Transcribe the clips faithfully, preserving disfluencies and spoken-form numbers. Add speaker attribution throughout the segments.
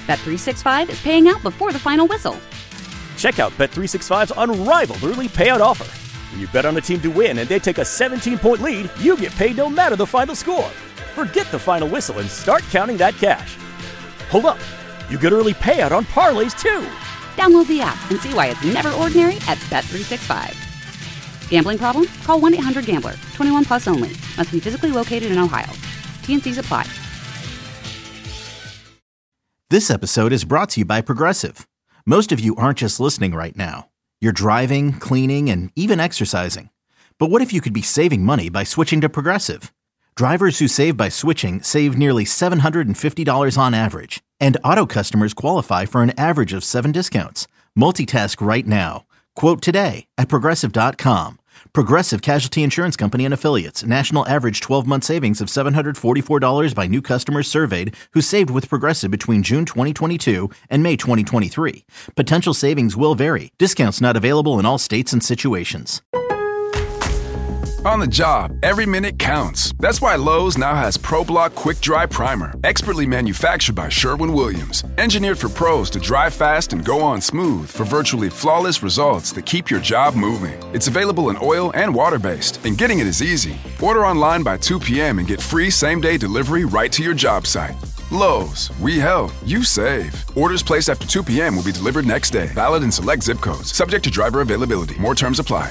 Speaker 1: Bet three sixty-five is paying out before the final whistle.
Speaker 2: Check out Bet three sixty-five's unrivaled early payout offer. When you bet on a team to win and they take a seventeen-point lead, you get paid no matter the final score. Forget the final whistle and start counting that cash. Hold up. You get early payout on parlays, too.
Speaker 1: Download the app and see why it's never ordinary at Bet three sixty-five. Gambling problem? Call one eight hundred gambler. twenty-one plus only. Must be physically located in Ohio. T N Cs apply.
Speaker 3: This episode is brought to you by Progressive. Most of you aren't just listening right now. You're driving, cleaning, and even exercising. But what if you could be saving money by switching to Progressive? Drivers who save by switching save nearly seven hundred fifty dollars on average. And auto customers qualify for an average of seven discounts. Multitask right now. Quote today at Progressive dot com. Progressive Casualty Insurance Company and Affiliates. National average twelve-month savings of seven hundred forty-four dollars by new customers surveyed who saved with Progressive between June twenty twenty-two and May twenty twenty-three. Potential savings will vary. Discounts not available in all states and situations.
Speaker 4: On the job, every minute counts. That's why Lowe's now has ProBlock Quick Dry Primer, expertly manufactured by Sherwin-Williams. Engineered for pros to dry fast and go on smooth for virtually flawless results that keep your job moving. It's available in oil and water-based, and getting it is easy. Order online by two p.m. and get free same-day delivery right to your job site. Lowe's, we help, you save. Orders placed after two p.m. will be delivered next day. Valid in select zip codes. Subject to driver availability. More terms apply.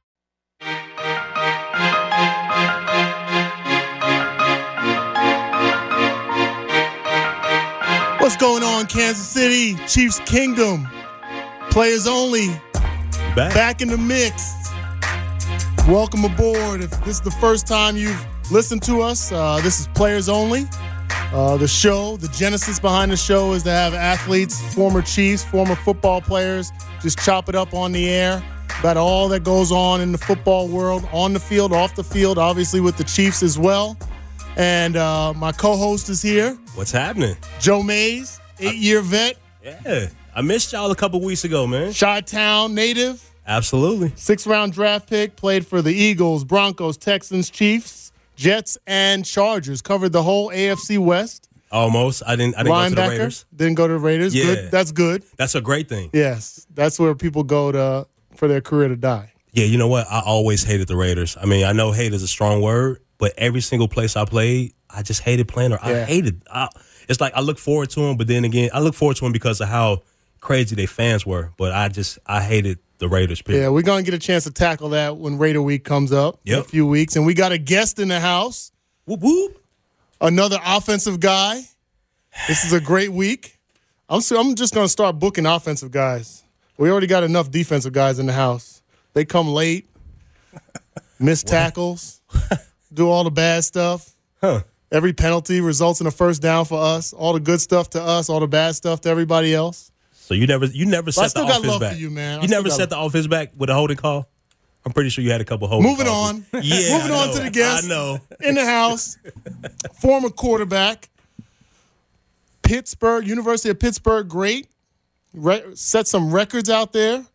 Speaker 5: What's going on, Kansas City? Chiefs Kingdom. Players only.
Speaker 6: Back.
Speaker 5: Back in the mix. Welcome aboard. If this is the first time you've listened to us, uh, this is Players Only. Uh, the show, the genesis behind the show is to have athletes, former Chiefs, former football players, just chop it up on the air about all that goes on in the football world, on the field, off the field, obviously with the Chiefs as well. And uh, my co-host is here.
Speaker 6: What's happening?
Speaker 5: Joe Mays, eight-year vet.
Speaker 6: Yeah, I missed y'all a couple weeks ago, man.
Speaker 5: Chi-Town native.
Speaker 6: Absolutely.
Speaker 5: Six-round draft pick, played for the Eagles, Broncos, Texans, Chiefs, Jets, and Chargers. Covered the whole A F C West.
Speaker 6: Almost. I didn't. I didn't go to the Raiders.
Speaker 5: Didn't go to the Raiders.
Speaker 6: Yeah.
Speaker 5: Good. That's good.
Speaker 6: That's a great thing.
Speaker 5: Yes, that's where people go to for their career to die.
Speaker 6: Yeah, you know what? I always hated the Raiders. I mean, I know hate is a strong word, but every single place I played, I just hated playing there.
Speaker 5: Yeah.
Speaker 6: I hated. I, it's like I look forward to them, but then again, I look forward to them because of how crazy their fans were. But I just I hated the Raiders. Period.
Speaker 5: Yeah, we're gonna get a chance to tackle that when Raider Week comes up
Speaker 6: yep.
Speaker 5: in a few weeks, and we got a guest in the house.
Speaker 6: Whoop whoop.
Speaker 5: Another offensive guy. This is a great week. I'm so, I'm just gonna start booking offensive guys. We already got enough defensive guys in the house. They come late, miss tackles, do all the bad stuff.
Speaker 6: Huh.
Speaker 5: Every penalty results in a first down for us. All the good stuff to us, all the bad stuff to everybody else.
Speaker 6: So you never you never set
Speaker 5: I still
Speaker 6: the
Speaker 5: got
Speaker 6: offense
Speaker 5: love
Speaker 6: back.
Speaker 5: for you, man. I
Speaker 6: You
Speaker 5: still
Speaker 6: never
Speaker 5: got
Speaker 6: set the offense back with a holding call? I'm pretty sure you had a couple holding
Speaker 5: Moving
Speaker 6: calls.
Speaker 5: on.
Speaker 6: Yeah,
Speaker 5: Moving
Speaker 6: I
Speaker 5: on
Speaker 6: know.
Speaker 5: to the guest.
Speaker 6: I know.
Speaker 5: In the house, former quarterback, Pittsburgh, University of Pittsburgh, great. Re- set some records out there.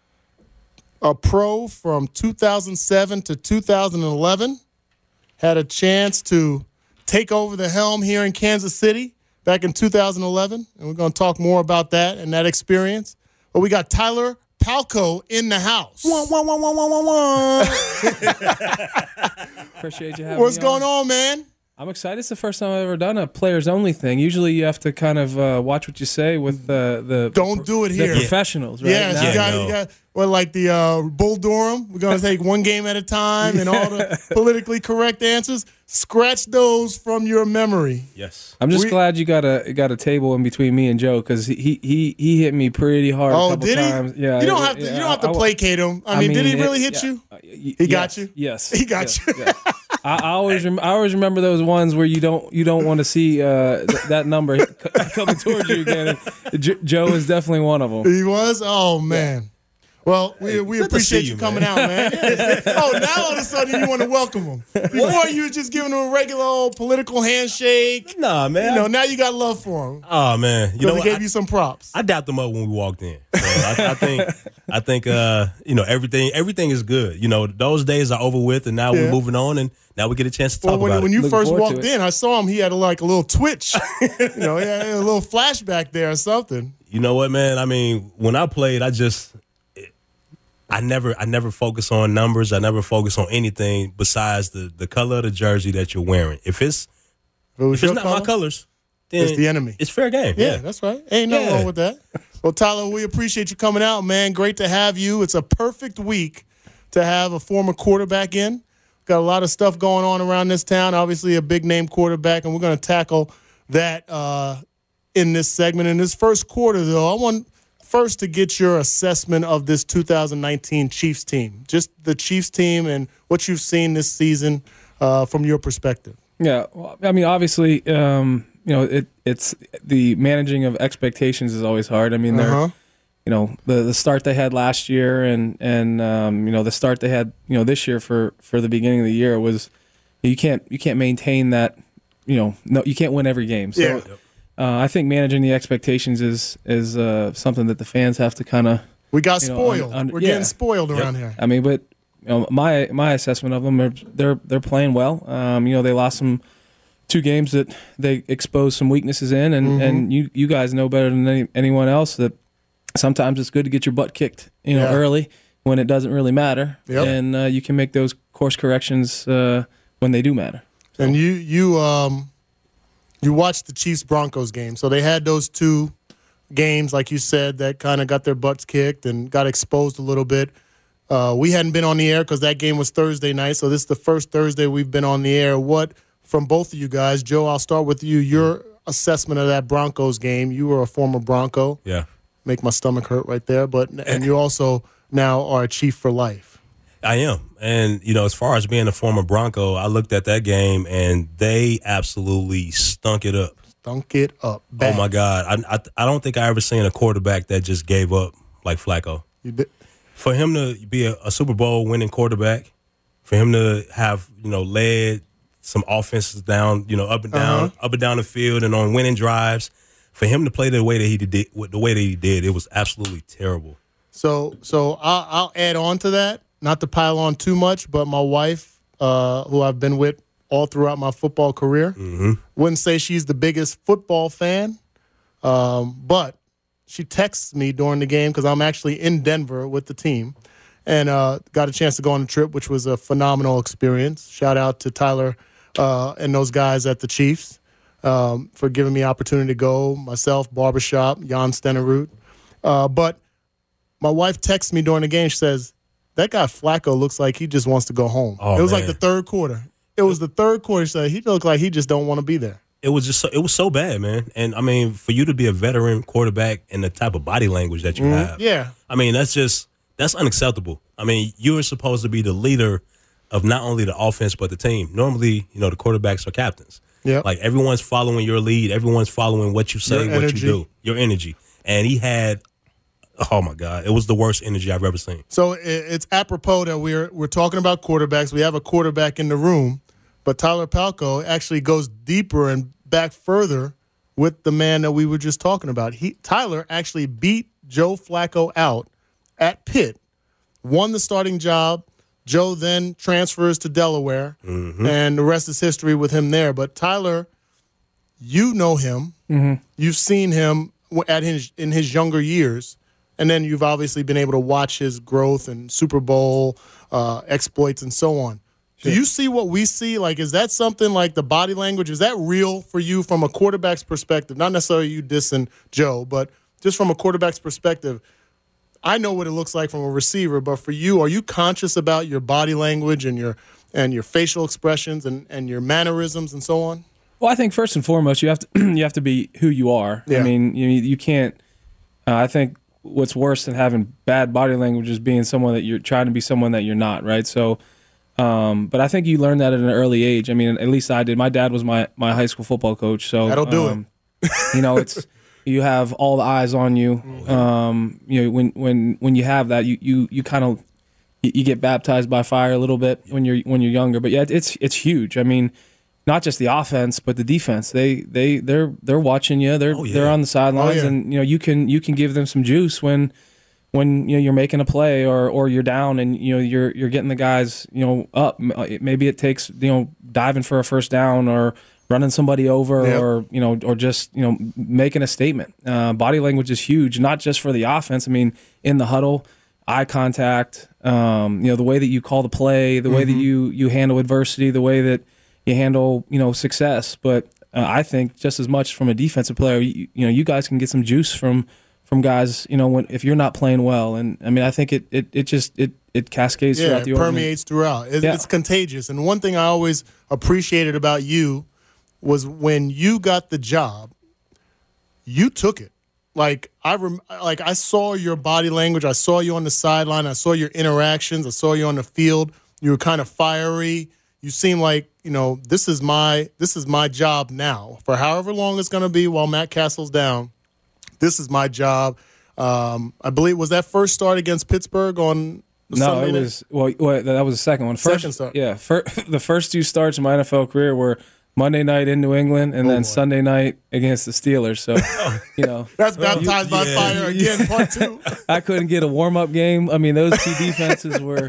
Speaker 5: A pro from two thousand seven to two thousand eleven. Had a chance to take over the helm here in Kansas City back in two thousand eleven. And we're going to talk more about that and that experience. But we got Tyler Palko in the house.
Speaker 7: Wah, wah, wah, wah, wah, wah, wah. Appreciate you having
Speaker 5: What's
Speaker 7: me
Speaker 5: going
Speaker 7: on.
Speaker 5: on, man?
Speaker 7: I'm excited. It's the first time I've ever done a players only thing. Usually you have to kind of uh, watch what you say with the the
Speaker 5: Don't do it
Speaker 7: the
Speaker 5: here.
Speaker 7: professionals, right?
Speaker 5: Yes,
Speaker 7: Now-
Speaker 5: you got,
Speaker 6: no.
Speaker 5: you got well, like the uh, Bull Durham. We're going to take one game at a time and all the politically correct answers. Scratch those from your memory.
Speaker 6: Yes.
Speaker 7: I'm just
Speaker 5: We-
Speaker 7: glad you got a got a table in between me and Joe because he, he he hit me pretty hard a
Speaker 5: Oh,
Speaker 7: couple
Speaker 5: did he?
Speaker 7: times. Yeah,
Speaker 5: You don't
Speaker 7: it-
Speaker 5: have to.
Speaker 7: yeah,
Speaker 5: You don't have to
Speaker 7: I- I-
Speaker 5: placate him. I, mean, did he
Speaker 7: it-
Speaker 5: really hit
Speaker 7: yeah.
Speaker 5: you?
Speaker 7: Uh, y-
Speaker 5: He
Speaker 7: yes,
Speaker 5: got you?
Speaker 7: Yes,
Speaker 5: He got
Speaker 7: yes,
Speaker 5: you.
Speaker 7: yes. I, I always rem- I always remember those ones where you don't you don't want to see uh, th- that number c- coming towards you again. And J- Joe is definitely one of them.
Speaker 5: He was. Oh man. Well, we we
Speaker 6: good to
Speaker 5: appreciate
Speaker 6: see
Speaker 5: you
Speaker 6: you,
Speaker 5: coming
Speaker 6: man.
Speaker 5: out, man. Oh, now all of a sudden you want to welcome him. Before you were just giving him a regular old political handshake.
Speaker 6: Nah, man.
Speaker 5: You know, now you got love for him.
Speaker 6: Oh man. You
Speaker 5: So
Speaker 6: know
Speaker 5: we
Speaker 6: what?
Speaker 5: gave
Speaker 6: I,
Speaker 5: you some props.
Speaker 6: I dapped them up when we walked in. So I, I think I think uh, you know, everything everything is good. You know, those days are over with and now
Speaker 5: Yeah.
Speaker 6: we're moving on and Now we get a chance to talk
Speaker 5: well, when,
Speaker 6: about
Speaker 5: when
Speaker 6: it.
Speaker 5: you
Speaker 7: Looking
Speaker 5: first
Speaker 7: forward to
Speaker 5: walked
Speaker 7: it.
Speaker 5: in, I saw him. He had like a little twitch. you know, he had a little flashback there or something.
Speaker 6: You know what, man? I mean, when I played, I just I never I never focus on numbers. I never focus on anything besides the, the color of the jersey that you're wearing. If it's
Speaker 5: If it was
Speaker 6: if
Speaker 5: your
Speaker 6: it's not
Speaker 5: color,
Speaker 6: my colors, then
Speaker 5: it's the enemy.
Speaker 6: It's fair game.
Speaker 5: Yeah,
Speaker 6: Yeah.
Speaker 5: that's right. Ain't nothing
Speaker 6: Yeah.
Speaker 5: wrong with that. Well, Tyler, we appreciate you coming out, man. Great to have you. It's a perfect week to have a former quarterback in. Got a lot of stuff going on around this town. Obviously, a big-name quarterback, and we're going to tackle that uh, in this segment. In this first quarter, though, I want first to get your assessment of this two thousand nineteen Chiefs team, just the Chiefs team and what you've seen this season uh, from your perspective.
Speaker 7: Yeah, well, I mean, obviously, um, you know, it, it's the managing of expectations is always hard. I mean, they're,
Speaker 5: Uh-huh.
Speaker 7: you know, the the start they had last year and and um, you know the start they had, you know, this year for, for the beginning of the year was you can't you can't maintain that, you know, no, you can't win every game. So
Speaker 5: Yeah.
Speaker 7: uh, I think managing the expectations is is uh, something that the fans have to kind of.
Speaker 5: We got
Speaker 7: You know,
Speaker 5: spoiled.
Speaker 7: un- un-
Speaker 5: We're
Speaker 7: yeah.
Speaker 5: getting spoiled around here.
Speaker 7: I mean, but you know, my my assessment of them are they're they're playing well. Um, you know, they lost some two games that they exposed some weaknesses in, and,
Speaker 5: Mm-hmm.
Speaker 7: and you you guys know better than any, anyone else that sometimes it's good to get your butt kicked, you know,
Speaker 5: Yeah.
Speaker 7: early when it doesn't really matter,
Speaker 5: Yep.
Speaker 7: and uh, you can make those course corrections uh, when they do matter.
Speaker 5: And you you um you watched the Chiefs Broncos game. So they had those two games, like you said, that kind of got their butts kicked and got exposed a little bit. Uh, we hadn't been on the air because that game was Thursday night. So this is the first Thursday we've been on the air. What from both of you guys, Joe? I'll start with you. Your assessment of that Broncos game. You were a former Bronco.
Speaker 6: Yeah.
Speaker 5: Make my stomach hurt right there. But and you also now are a Chief for life.
Speaker 6: I am. And, you know, as far as being a former Bronco, I looked at that game and they absolutely stunk it up.
Speaker 5: Dunk it up. Bad.
Speaker 6: Oh, my God. I, I I don't think I ever seen a quarterback that just gave up like Flacco.
Speaker 5: You did.
Speaker 6: For him to be a, a Super Bowl winning quarterback, for him to have, you know, led some offenses down, you know, up and down,
Speaker 5: Uh-huh.
Speaker 6: up and down the field and on winning drives, for him to play the way that he did, the way that he did, it was absolutely terrible.
Speaker 5: So, so I'll, I'll add on to that, not to pile on too much, but my wife, uh, who I've been with all throughout my football career,
Speaker 6: Mm-hmm.
Speaker 5: wouldn't say she's the biggest football fan, um, but she texts me during the game because I'm actually in Denver with the team and uh, got a chance to go on a trip, which was a phenomenal experience. Shout out to Tyler uh, and those guys at the Chiefs um, for giving me opportunity to go, myself, Barbershop, Jan Stenerud. Uh, but my wife texts me during the game. She says, that guy Flacco looks like he just wants to go home.
Speaker 6: Oh,
Speaker 5: it was like
Speaker 6: man.
Speaker 5: the third quarter. It was the third quarter. She said, he looked like he just don't want to be there.
Speaker 6: It was just so, it was so bad, man. And I mean, for you to be a veteran quarterback and the type of body language that you have,
Speaker 5: Yeah.
Speaker 6: I mean, that's just that's unacceptable. I mean, you are supposed to be the leader of not only the offense but the team. Normally, you know, the quarterbacks are captains.
Speaker 5: Yeah.
Speaker 6: Like everyone's following your lead, everyone's following what you say,
Speaker 5: Your
Speaker 6: what
Speaker 5: energy.
Speaker 6: you do, your energy. And he had, oh my God, it was the worst energy I've ever seen.
Speaker 5: So it, it's apropos that we're we're talking about quarterbacks. We have a quarterback in the room, but Tyler Palco actually goes deeper and back further with the man that we were just talking about. He Tyler actually beat Joe Flacco out at Pitt, won the starting job. Joe then transfers to Delaware,
Speaker 6: Mm-hmm.
Speaker 5: and the rest is history with him there. But Tyler, you know him.
Speaker 7: Mm-hmm.
Speaker 5: You've seen him at his in his younger years, and then you've obviously been able to watch his growth and Super Bowl uh, exploits and so on. Do you see what we see? Like, is that something like the body language? Is that real for you from a quarterback's perspective? Not necessarily you dissing Joe, but just from a quarterback's perspective. I know what it looks like from a receiver, but for you, are you conscious about your body language and your and your facial expressions and, and your mannerisms and so on?
Speaker 7: Well, I think first and foremost, you have to you have to be who you are.
Speaker 5: Yeah.
Speaker 7: I mean, you you can't. Uh, I think what's worse than having bad body language is being someone that you're trying to be someone that you're not, right? So, um, but I think you learn that at an early age. I mean, at least I did. My dad was my my high school football coach, so
Speaker 5: That'll do
Speaker 7: um, it. You know, it's you have all the eyes on you. Um, you know, when when when you have that, you you you kind of you, you get baptized by fire a little bit when you're when you're younger. But yeah, it's it's huge. I mean. Not just the offense, but the defense. They they they're they're watching you. They're
Speaker 6: Oh, yeah.
Speaker 7: they're on the sidelines,
Speaker 5: Oh, yeah.
Speaker 7: and you know you can you can give them some juice when when you know you're making a play or or you're down and you know you're you're getting the guys you know up. Maybe it takes you know diving for a first down or running somebody over
Speaker 5: Yep.
Speaker 7: or you know or just you know making a statement. Uh, body language is huge, not just for the offense. I mean, in the huddle, eye contact. Um, you know, the way that you call the play, the way that you you handle adversity, the way that you handle you know success. But uh, I think just as much from a defensive player, you, you know, you guys can get some juice from. from guys, you know, when if you're not playing well, and I mean, I think it it, it just it it cascades
Speaker 5: Yeah,
Speaker 7: throughout the
Speaker 5: it
Speaker 7: organization.
Speaker 5: permeates throughout. It,
Speaker 7: Yeah.
Speaker 5: It's contagious. And one thing I always appreciated about you was when you got the job, you took it. Like I rem- like I saw your body language. I saw you on the sideline. I saw your interactions. I saw you on the field. You were kind of fiery. You seemed like, you know, this is my this is my job now for however long it's going to be while Matt Castle's down. This is my job. Um, I believe, was that first start against Pittsburgh on the
Speaker 7: No,
Speaker 5: Sunday
Speaker 7: it
Speaker 5: night?
Speaker 7: was well, well. That was the second one. First,
Speaker 5: Second start.
Speaker 7: Yeah, fir- the first two starts in my N F L career were Monday night in New England and
Speaker 5: Oh,
Speaker 7: then
Speaker 5: boy.
Speaker 7: Sunday night against the Steelers. So, you know,
Speaker 5: That's baptized by
Speaker 6: yeah.
Speaker 5: fire again, part two.
Speaker 7: I couldn't get a warm up game. I mean, those two defenses were.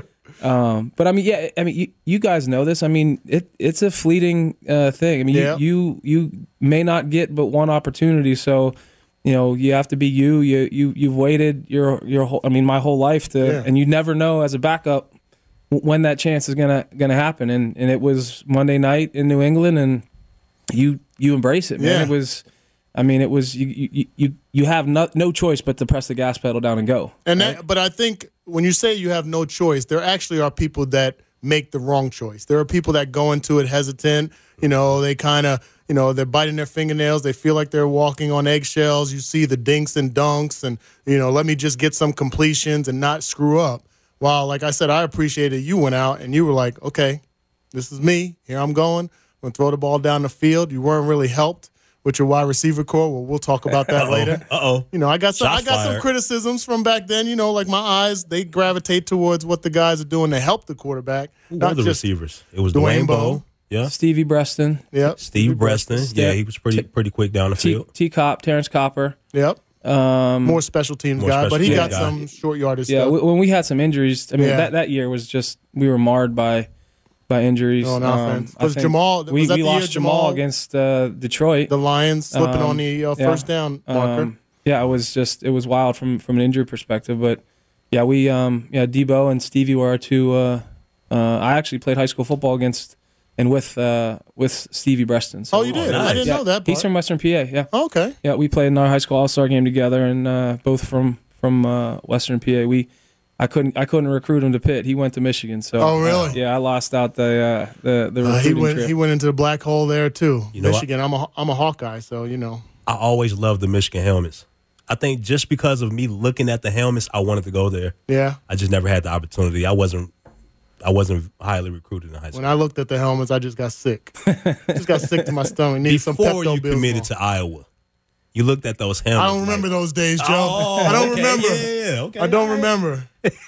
Speaker 7: Um, but I mean, yeah, I mean, you, you guys know this. I mean, it it's a fleeting uh, thing. I mean,
Speaker 5: Yeah.
Speaker 7: you, you you may not get but one opportunity, so you know you have to be you. You you you've waited your your whole. I mean, my whole life to,
Speaker 5: Yeah.
Speaker 7: and you never know as a backup w- when that chance is gonna gonna happen. And and it was Monday night in New England, and you you embrace it, man.
Speaker 5: Yeah.
Speaker 7: It was. I mean, it was you. You you, you have no, no choice but to press the gas pedal down and go.
Speaker 5: And that, but I think when you say you have no choice, there actually are people that make the wrong choice. There are people that go into it hesitant. You know, they kind of, you know, they're biting their fingernails. They feel like they're walking on eggshells. You see the dinks and dunks and, you know, let me just get some completions and not screw up. While, like I said, I appreciated you went out and you were like, okay, this is me. Here I'm going. I'm going to throw the ball down the field. You weren't really helped with your wide receiver core. Well, we'll talk about that later.
Speaker 6: Uh-oh.
Speaker 5: You know, I got some
Speaker 6: Shots
Speaker 5: I got some
Speaker 6: fired.
Speaker 5: criticisms from back then, you know, like my eyes, they gravitate towards what the guys are doing to help the quarterback.
Speaker 6: Who were
Speaker 5: Not
Speaker 6: the
Speaker 5: just
Speaker 6: receivers? It was
Speaker 5: Dwayne
Speaker 6: Dwayne
Speaker 5: Bowe.
Speaker 6: Bowe. Yeah.
Speaker 7: Stevie Breston,
Speaker 5: Yep.
Speaker 6: Steve Breston. Yeah, he was pretty pretty quick down the
Speaker 7: T,
Speaker 6: field.
Speaker 7: T Cop, Terrence Copper.
Speaker 5: Yep.
Speaker 7: Um,
Speaker 5: More special teams
Speaker 6: More
Speaker 5: guy,
Speaker 6: special
Speaker 5: but he
Speaker 6: teams
Speaker 5: got
Speaker 6: guy.
Speaker 5: some short yardage
Speaker 7: yeah,
Speaker 5: stuff.
Speaker 7: w- when we had some injuries, I mean
Speaker 5: Yeah.
Speaker 7: that, that year was just we were marred by by injuries.
Speaker 5: On offense.
Speaker 7: I
Speaker 5: Was
Speaker 7: think
Speaker 5: Jamal-
Speaker 7: We,
Speaker 5: was that
Speaker 7: we
Speaker 5: the year
Speaker 7: lost Jamal,
Speaker 5: Jamal-
Speaker 7: against uh, Detroit.
Speaker 5: the Lions slipping
Speaker 7: Um,
Speaker 5: on the uh,
Speaker 7: yeah.
Speaker 5: first down marker.
Speaker 7: Um, yeah, it was just it was wild from from an injury perspective. But yeah, we um yeah Debo and Stevie were our two. Uh, uh, I actually played high school football against and with uh, with Stevie Breston. So,
Speaker 5: oh, you did? I
Speaker 6: nice.
Speaker 5: didn't
Speaker 7: yeah,
Speaker 5: know that
Speaker 7: He's
Speaker 5: part.
Speaker 7: from Western P A. Yeah,
Speaker 5: Okay.
Speaker 7: yeah, we played in our high school all star game together, and uh, both from from uh, Western P A. We. I couldn't. I couldn't recruit him to Pitt. He went to Michigan. So.
Speaker 5: Oh, really?
Speaker 7: Yeah, I lost out the uh, the the
Speaker 5: Uh, he
Speaker 7: recruiting
Speaker 5: went
Speaker 7: trip.
Speaker 5: he went into the black hole there too.
Speaker 6: You know,
Speaker 5: Michigan. I'm a I'm a Hawkeye, so you know.
Speaker 6: I always loved the Michigan helmets. I think just because of me looking at the helmets, I wanted to go there.
Speaker 5: Yeah.
Speaker 6: I just never had the opportunity. I wasn't I wasn't highly recruited in high school.
Speaker 5: When I looked at the helmets, I just got sick. just got sick to my stomach. Need some
Speaker 6: Before
Speaker 5: Pepto
Speaker 6: you
Speaker 5: Bismol.
Speaker 6: committed to Iowa, you looked at those helmets.
Speaker 5: I don't remember
Speaker 6: like,
Speaker 5: those days, Joe.
Speaker 6: Oh,
Speaker 5: I don't
Speaker 6: okay,
Speaker 5: remember.
Speaker 6: Yeah, okay.
Speaker 5: I don't
Speaker 6: all right.
Speaker 5: remember.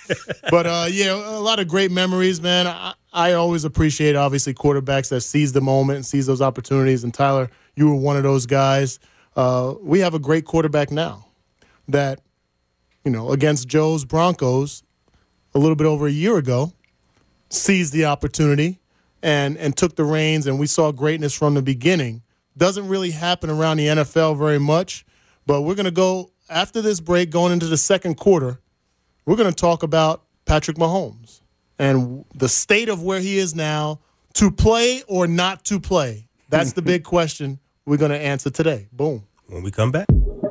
Speaker 5: But uh, yeah, a lot of great memories, man. I, I always appreciate obviously quarterbacks that seize the moment and seize those opportunities. And Tyler, you were one of those guys. Uh, we have a great quarterback now that, you know, against Joe's Broncos a little bit over a year ago, seized the opportunity and and took the reins, and we saw greatness from the beginning. Doesn't really happen around the N F L very much, but we're going to go after this break, going into the second quarter. We're going to talk about Patrick Mahomes and the state of where he is now, to play or not to play. That's the big question we're going to answer today. Boom.
Speaker 6: When we come back.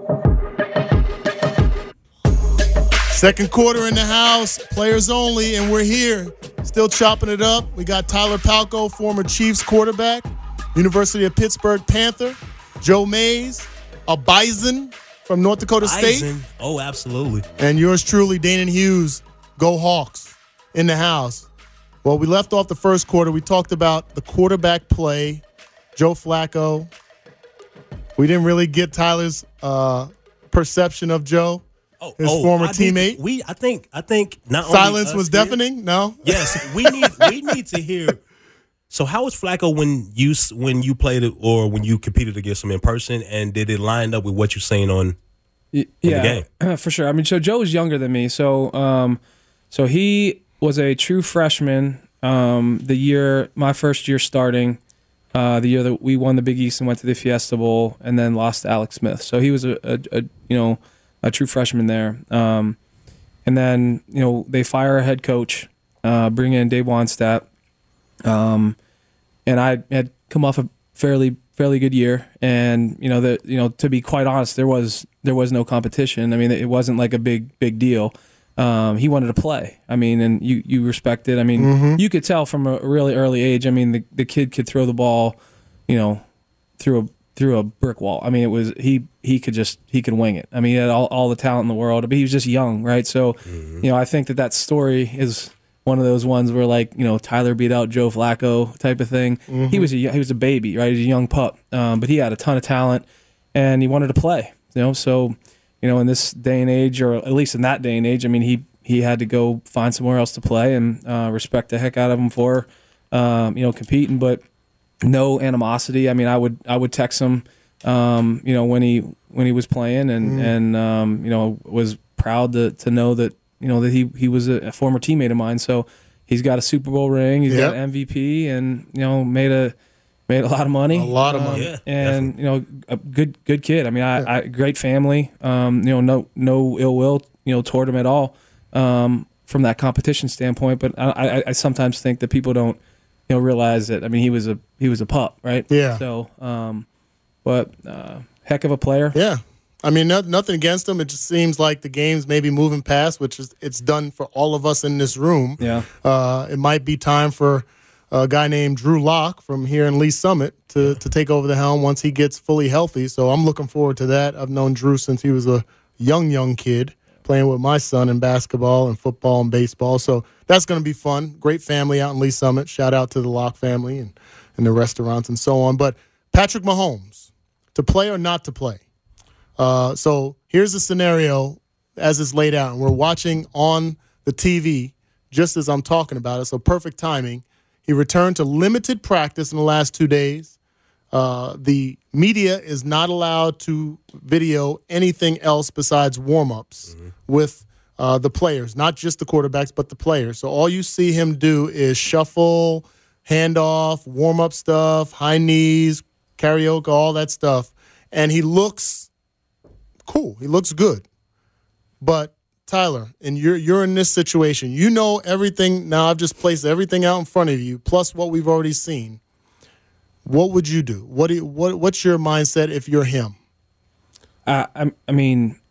Speaker 5: Second quarter in the house, players only, and we're here. Still chopping it up. We got Tyler Palko, former Chiefs quarterback, University of Pittsburgh Panther, Joe Mays, a Bison from North Dakota State,
Speaker 6: Eisen. Oh, absolutely.
Speaker 5: and yours truly, Danon Hughes. Go Hawks in the house. Well, we left off the first quarter. We talked about the quarterback play, Joe Flacco. We didn't really get Tyler's uh, perception of Joe.
Speaker 6: Oh,
Speaker 5: His
Speaker 6: oh,
Speaker 5: former
Speaker 6: I need to-
Speaker 5: teammate.
Speaker 6: we, I think, I think not only
Speaker 5: Silence
Speaker 6: us
Speaker 5: was
Speaker 6: here-
Speaker 5: deafening? No?
Speaker 6: Yes, we need, we need to hear. So, how was Flacco when you when you played it or when you competed against him in person, and did it line up with what you're saying on
Speaker 7: Y-
Speaker 6: in
Speaker 7: yeah,
Speaker 6: the game.
Speaker 7: for sure. I mean, so Joe was younger than me. So, um, so he was a true freshman um, the year, my first year starting, uh, the year that we won the Big East and went to the Fiesta Bowl and then lost to Alex Smith. So he was a, a, a you know, a true freshman there. Um, and then, you know, they fire a head coach, uh, bring in Dave Wannstedt. Um, and I had come off a fairly fairly good year, and you know that you know to be quite honest, there was there was no competition. I mean, it wasn't like a big big deal. Um, he wanted to play. I mean, and you you respect it. I mean, mm-hmm. you could tell from a really early age. I mean, the the kid could throw the ball, you know, through a through a brick wall. I mean, it was he he could just he could wing it. I mean, he had all, all the talent in the world, but he was just young, right? So, mm-hmm. you know, I think that that story is one of those ones where, like, you know, Tyler beat out Joe Flacco type of thing. Mm-hmm. He was a he was a baby, right? He was a young pup, um, but he had a ton of talent, and he wanted to play. You know, so you know, in this day and age, or at least in that day and age, I mean, he he had to go find somewhere else to play, and uh, respect the heck out of him for, um, you know, competing, but no animosity. I mean, I would I would text him, um, you know, when he when he was playing, and mm. and um, you know, was proud to to know that. You know, that he, he was a, a former teammate of mine, so he's got a Super Bowl ring, he's yep. got an M V P, and you know made a made a lot of money,
Speaker 5: a lot of
Speaker 7: um,
Speaker 5: money,
Speaker 6: yeah,
Speaker 7: and
Speaker 6: definitely.
Speaker 7: you know a good good kid. I mean, I,
Speaker 5: yeah.
Speaker 7: I great family. Um, you know, no no ill will you know toward him at all um, from that competition standpoint. But I, I, I sometimes think that people don't you know realize that. I mean, he was a he was a pup, right?
Speaker 5: Yeah.
Speaker 7: So, um, but uh, heck of a player.
Speaker 5: Yeah. I mean, no, nothing against him. It just seems like the game's maybe moving past, which is it's done for all of us in this room.
Speaker 7: Yeah.
Speaker 5: Uh, it might be time for a guy named Drew Lock from here in Lee Summit to, to take over the helm once he gets fully healthy. So I'm looking forward to that. I've known Drew since he was a young, young kid playing with my son in basketball and football and baseball. So that's going to be fun. Great family out in Lee Summit. Shout out to the Lock family and, and the restaurants and so on. But Patrick Mahomes, to play or not to play? Uh, so here's the scenario as it's laid out. And we're watching on the T V just as I'm talking about it, so perfect timing. He returned to limited practice in the last two days. Uh, the media is not allowed to video anything else besides warm-ups mm-hmm. with uh, the players, not just the quarterbacks, but the players. So all you see him do is shuffle, handoff, warm-up stuff, high knees, karaoke, all that stuff. And he looks cool. He looks good. But Tyler, and you're you're in this situation. You know everything. Now I've just placed everything out in front of you, plus what we've already seen. What would you do? What do you, what what's your mindset if you're him?
Speaker 7: Uh, I, I mean,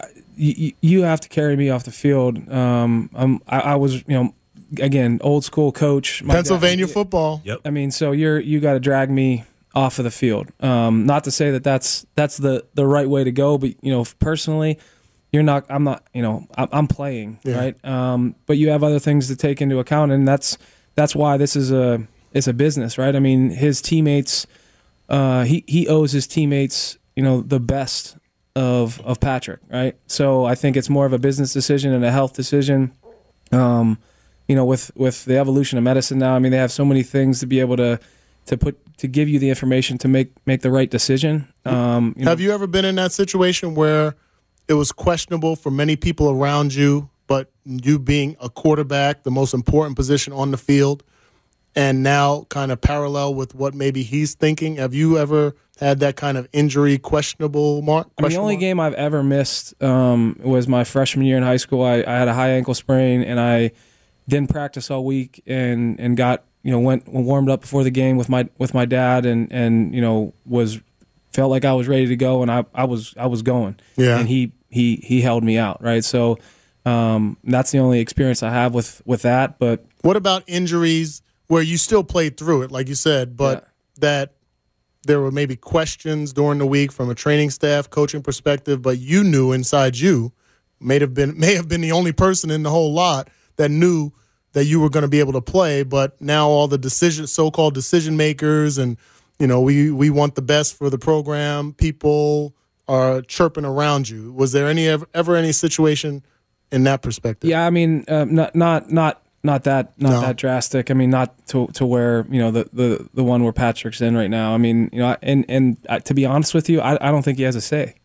Speaker 7: you, you have to carry me off the field. Um, I'm, I, I was, you know, again, old school coach. My
Speaker 5: Pennsylvania
Speaker 7: dad,
Speaker 5: football.
Speaker 6: Yep.
Speaker 7: I mean, so you're you got to drag me off of the field. Um, not to say that that's that's the, the right way to go, but you know, personally, you're not. I'm not. You know, I'm, I'm playing,
Speaker 5: yeah.
Speaker 7: right? Um, but you have other things to take into account, and that's that's why this is a it's a business, right? I mean, his teammates. Uh, he he owes his teammates, you know, the best of of Patrick, right? So I think it's more of a business decision and a health decision. Um, you know, with with the evolution of medicine now, I mean, they have so many things to be able to. to put to give you the information to make make the right decision. Um, you
Speaker 5: Have
Speaker 7: know.
Speaker 5: you ever been in that situation where it was questionable for many people around you, but you being a quarterback, the most important position on the field, and now kind of parallel with what maybe he's thinking? Have you ever had that kind of injury questionable mark?
Speaker 7: I mean, the only
Speaker 5: mark?
Speaker 7: game I've ever missed um, was my freshman year in high school. I, I had a high ankle sprain, and I didn't practice all week and, and got you know, went warmed up before the game with my with my dad, and, and you know was felt like I was ready to go, and I, I was I was going,
Speaker 5: yeah.
Speaker 7: And he he he held me out, right? So um, that's the only experience I have with, with that. But
Speaker 5: what about injuries where you still played through it, like you said, but yeah. that there were maybe questions during the week from a training staff, coaching perspective, but you knew inside you may have been may have been the only person in the whole lot that knew that you were going to be able to play, but now all the decision, so-called decision makers, and you know, we we want the best for the program. People are chirping around you. Was there any ever, ever any situation in that perspective?
Speaker 7: Yeah, I mean, uh, not not not not that not
Speaker 5: No.
Speaker 7: that drastic. I mean, not to to where you know the, the, the one where Patrick's in right now. I mean, you know, and and uh, to be honest with you, I, I don't think he has a say.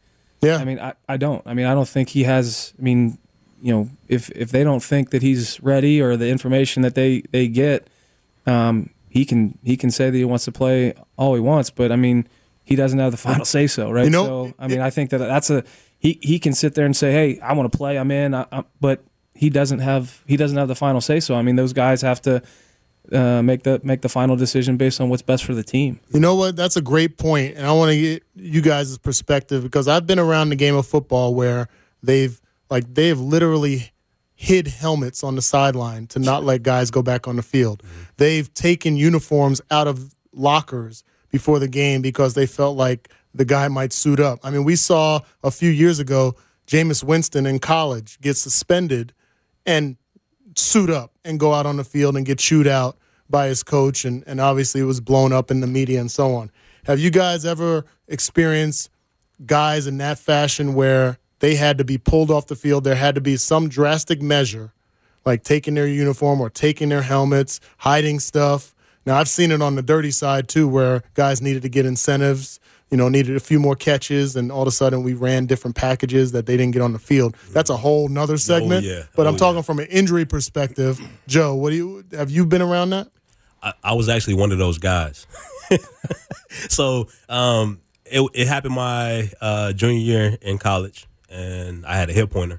Speaker 5: Yeah.
Speaker 7: I mean, I, I don't. I mean, I don't think he has. I mean, you know, if if they don't think that he's ready or the information that they they get, um, he can he can say that he wants to play all he wants. But I mean, he doesn't have the final say so, right?
Speaker 5: You know,
Speaker 7: so I mean, I think that that's a he he can sit there and say, hey, I want to play. I'm in. I, I, but he doesn't have he doesn't have the final say so. I mean, those guys have to. Uh, make the make the final decision based on what's best for the team.
Speaker 5: You know what? That's a great point, and I want to get you guys' perspective because I've been around the game of football where they've like they've literally hid helmets on the sideline to not let guys go back on the field. Mm-hmm. They've taken uniforms out of lockers before the game because they felt like the guy might suit up. I mean, we saw a few years ago Jameis Winston in college get suspended and suit up and go out on the field and get chewed out by his coach, and, and obviously it was blown up in the media and so on. Have you guys ever experienced guys in that fashion where they had to be pulled off the field, there had to be some drastic measure, like taking their uniform or taking their helmets, hiding stuff? Now, I've seen it on the dirty side, too, where guys needed to get incentives, you know, needed a few more catches, and all of a sudden we ran different packages that they didn't get on the field. That's a whole nother segment.
Speaker 6: Oh, yeah.
Speaker 5: But
Speaker 6: oh,
Speaker 5: I'm talking
Speaker 6: yeah.
Speaker 5: from an injury perspective. Joe, what do you have you been around that?
Speaker 6: I, I was actually one of those guys. so um, it, it happened my uh, junior year in college, and I had a hip pointer.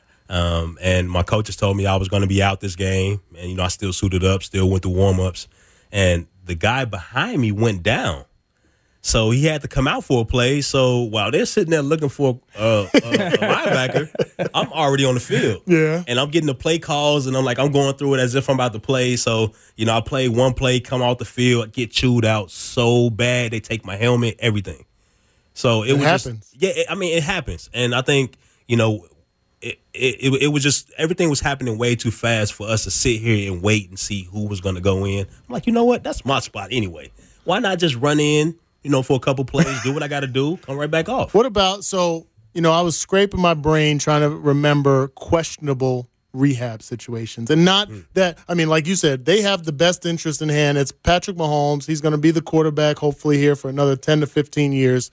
Speaker 6: Um, and my coaches told me I was going to be out this game, and you know I still suited up, still went through warm-ups, and the guy behind me went down. So he had to come out for a play. So while they're sitting there looking for uh, a, a linebacker, I'm already on the field.
Speaker 5: Yeah.
Speaker 6: And I'm getting the play calls, and I'm like, I'm going through it as if I'm about to play. So, you know, I play one play, come off the field, get chewed out so bad. They take my helmet, everything. So it,
Speaker 5: It
Speaker 6: was
Speaker 5: happens.
Speaker 6: Just, yeah, it, I mean, it happens. And I think, you know, it, it, it, it was just everything was happening way too fast for us to sit here and wait and see who was going to go in. I'm like, you know what? That's my spot anyway. Why not just run in? You know, for a couple plays, do what I got to do, come right back off.
Speaker 5: What about, so, you know, I was scraping my brain trying to remember questionable rehab situations. And not mm. that, I mean, like you said, they have the best interest in hand. It's Patrick Mahomes. He's going to be the quarterback, hopefully, here for another ten to fifteen years.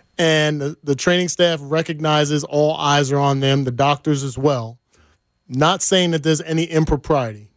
Speaker 5: And the, the training staff recognizes all eyes are on them, the doctors as well. Not saying that there's any impropriety.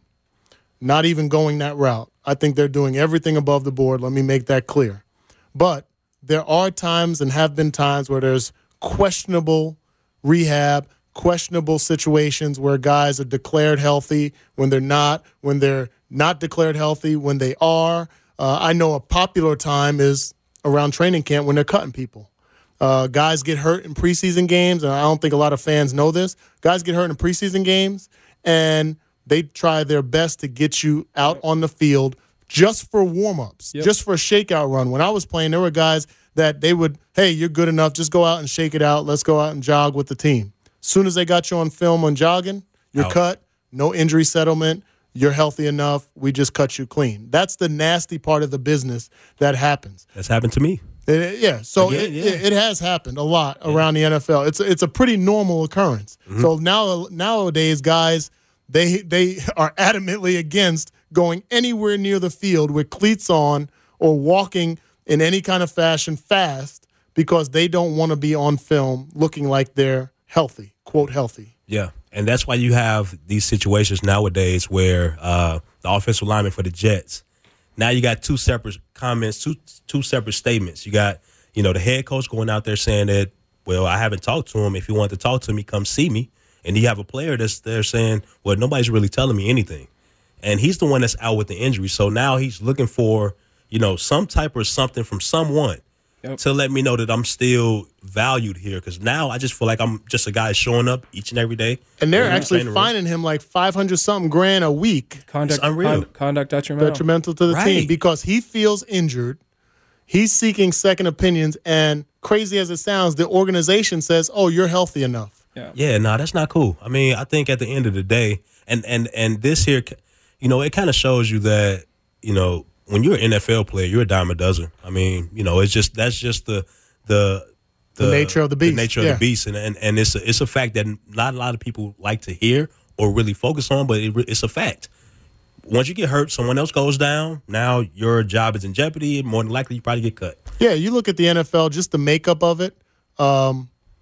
Speaker 5: Not even going that route. I think they're doing everything above the board. Let me make that clear. But there are times and have been times where there's questionable rehab, questionable situations where guys are declared healthy when they're not, when they're not declared healthy when they are. Uh, I know a popular time is around training camp when they're cutting people. Uh, guys get hurt in preseason games, and I don't think a lot of fans know this. Guys get hurt in preseason games, and they try their best to get you out on the field just for warm-ups, yep. just for a shakeout run. When I was playing, there were guys that they would, hey, you're good enough, just go out and shake it out. Let's go out and jog with the team. As soon as they got you on film on jogging, you're out. Cut, no injury settlement, you're healthy enough, we just cut you clean. That's the nasty part of the business that happens.
Speaker 6: That's happened to me.
Speaker 5: It, yeah, so
Speaker 6: Again,
Speaker 5: it,
Speaker 6: yeah.
Speaker 5: It, it has happened a lot yeah. around the N F L. It's a, it's a pretty normal occurrence. Mm-hmm. So now nowadays, guys, they they are adamantly against going anywhere near the field with cleats on or walking in any kind of fashion fast because they don't want to be on film looking like they're healthy, quote, healthy.
Speaker 6: Yeah, and that's why you have these situations nowadays where uh, the offensive lineman for the Jets, now you got two separate comments, two two separate statements. You got, you know, the head coach going out there saying that, well, I haven't talked to him. If you want to talk to me, come see me. And you have a player that's there saying, well, nobody's really telling me anything. And he's the one that's out with the injury. So now he's looking for, you know, some type or something from someone yep. to let me know that I'm still valued here. Because now I just feel like I'm just a guy showing up each and every day.
Speaker 5: And they're actually fining him like five hundred something grand a week.
Speaker 7: Conduct, con- conduct detrimental.
Speaker 5: Detrimental to the
Speaker 6: right.
Speaker 5: team because he feels injured. He's seeking second opinions. And crazy as it sounds, the organization says, oh, you're healthy enough.
Speaker 6: Yeah, yeah no, nah, that's not cool. I mean, I think at the end of the day, and and and this here, you know, it kind of shows you that, you know, when you're an N F L player, you're a dime a dozen. I mean, you know, it's just that's just the the
Speaker 5: the, the nature of the beast.
Speaker 6: The nature
Speaker 5: yeah.
Speaker 6: of the beast, and, and and it's a, it's a fact that not a lot of people like to hear or really focus on, but it, it's a fact. Once you get hurt, someone else goes down. Now your job is in jeopardy. More than likely, you probably get cut.
Speaker 5: Yeah, you look at the N F L, just the makeup of it. Um,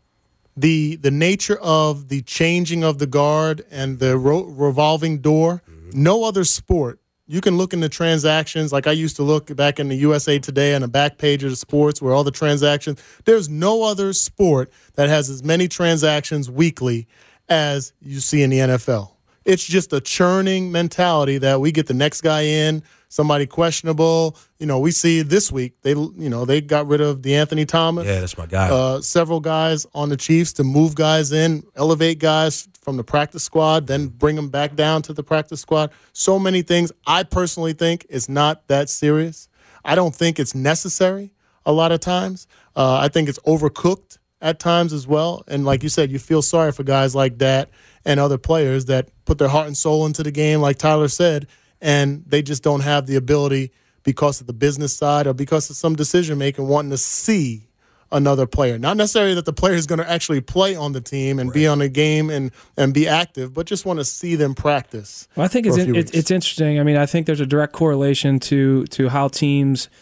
Speaker 5: the the nature of the changing of the guard and the ro- revolving door, mm-hmm. no other sport. You can look into transactions like I used to look back in the U S A Today on the back page of the sports where all the transactions. There's no other sport that has as many transactions weekly as you see in the N F L. It's just a churning mentality that we get the next guy in, somebody questionable. You know, we see this week they, you know, they got rid of DeAnthony Thomas.
Speaker 6: Yeah, that's my guy.
Speaker 5: Uh, several guys on the Chiefs to move guys in, elevate guys from the practice squad, then bring them back down to the practice squad. So many things. I personally think it's not that serious. I don't think it's necessary a lot of times. Uh, I think it's overcooked at times as well. And like you said, you feel sorry for guys like that and other players that put their heart and soul into the game, like Tyler said, and they just don't have the ability because of the business side or because of some decision-making wanting to see another player. Not necessarily that the player is going to actually play on the team and right. be on a game and, and be active, but just want to see them practice.
Speaker 7: Well, I think it's, in, it's it's interesting. I mean, I think there's a direct correlation to to how teams –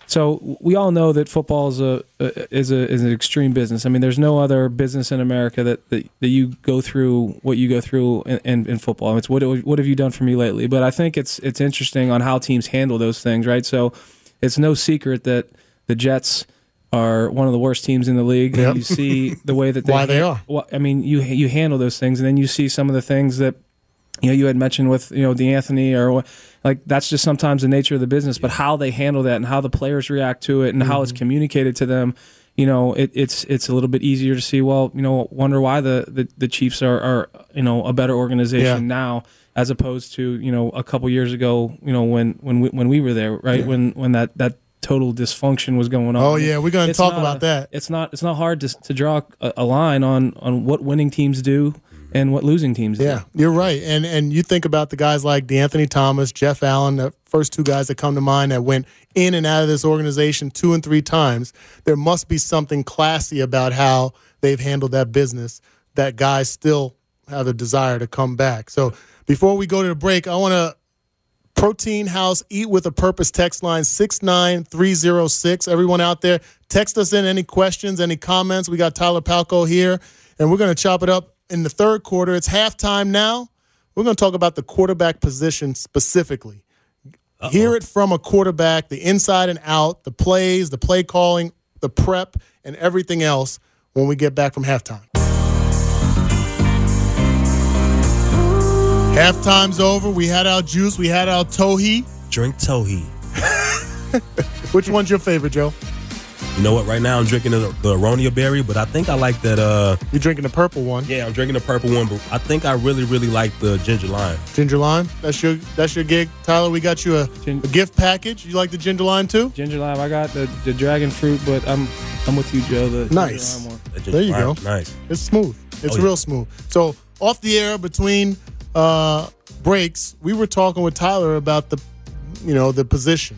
Speaker 7: so we all know that football is a, a is a is an extreme business. I mean, there's no other business in America that, that, that you go through what you go through in, in, in football. It's what what have you done for me lately? But I think it's it's interesting on how teams handle those things, right? So it's no secret that the Jets are one of the worst teams in the league. Yep. You see the way that they
Speaker 5: why they are.
Speaker 7: Well, I mean, you you handle those things, and then you see some of the things that you know you had mentioned with you know DeAnthony or. Like, that's just sometimes the nature of the business, but how they handle that and how the players react to it and mm-hmm. how it's communicated to them, you know, it, it's it's a little bit easier to see, well, you know, wonder why the, the, the Chiefs are, are, you know, a better organization yeah. now as opposed to, you know, a couple years ago, you know, when when we, when we were there, right, yeah. when when that, that total dysfunction was going on.
Speaker 5: Oh, yeah, we're going to talk about
Speaker 7: a,
Speaker 5: that.
Speaker 7: It's not it's not hard to, to draw a, a line on, on what winning teams do and what losing teams do.
Speaker 5: Yeah, you're right. And and you think about the guys like DeAnthony Thomas, Jeff Allen, the first two guys that come to mind that went in and out of this organization two and three times. There must be something classy about how they've handled that business that guys still have a desire to come back. So before we go to the break, I want to Protein House Eat with a Purpose text line six nine three zero six. Everyone out there, text us in any questions, any comments. We got Tyler Palco here, and we're going to chop it up. In the third quarter, it's halftime now. We're going to talk about the quarterback position specifically. Uh-oh. Hear it from a quarterback, the inside and out, the plays, the play calling, the prep, and everything else when we get back from halftime. Halftime's over. We had our juice. We had our Tohi.
Speaker 6: Drink Tohi.
Speaker 5: Which one's your favorite, Joe?
Speaker 6: You know what? Right now I'm drinking the, the Aronia berry, but I think I like that. Uh,
Speaker 5: You're drinking the purple one.
Speaker 6: Yeah, I'm drinking the purple one, but I think I really, really like the ginger lime.
Speaker 5: Ginger lime? That's your that's your gig, Tyler. We got you a, Gin- a gift package. You like the ginger lime too?
Speaker 7: Ginger lime. I got the, the dragon fruit, but I'm I'm with you, Joe. The
Speaker 5: nice.
Speaker 7: Ginger lime one.
Speaker 6: The ginger
Speaker 5: there you
Speaker 6: lime,
Speaker 5: go.
Speaker 6: Nice.
Speaker 5: It's smooth. It's oh, real yeah. smooth. So off the air between uh, breaks, we were talking with Tyler about the you know the position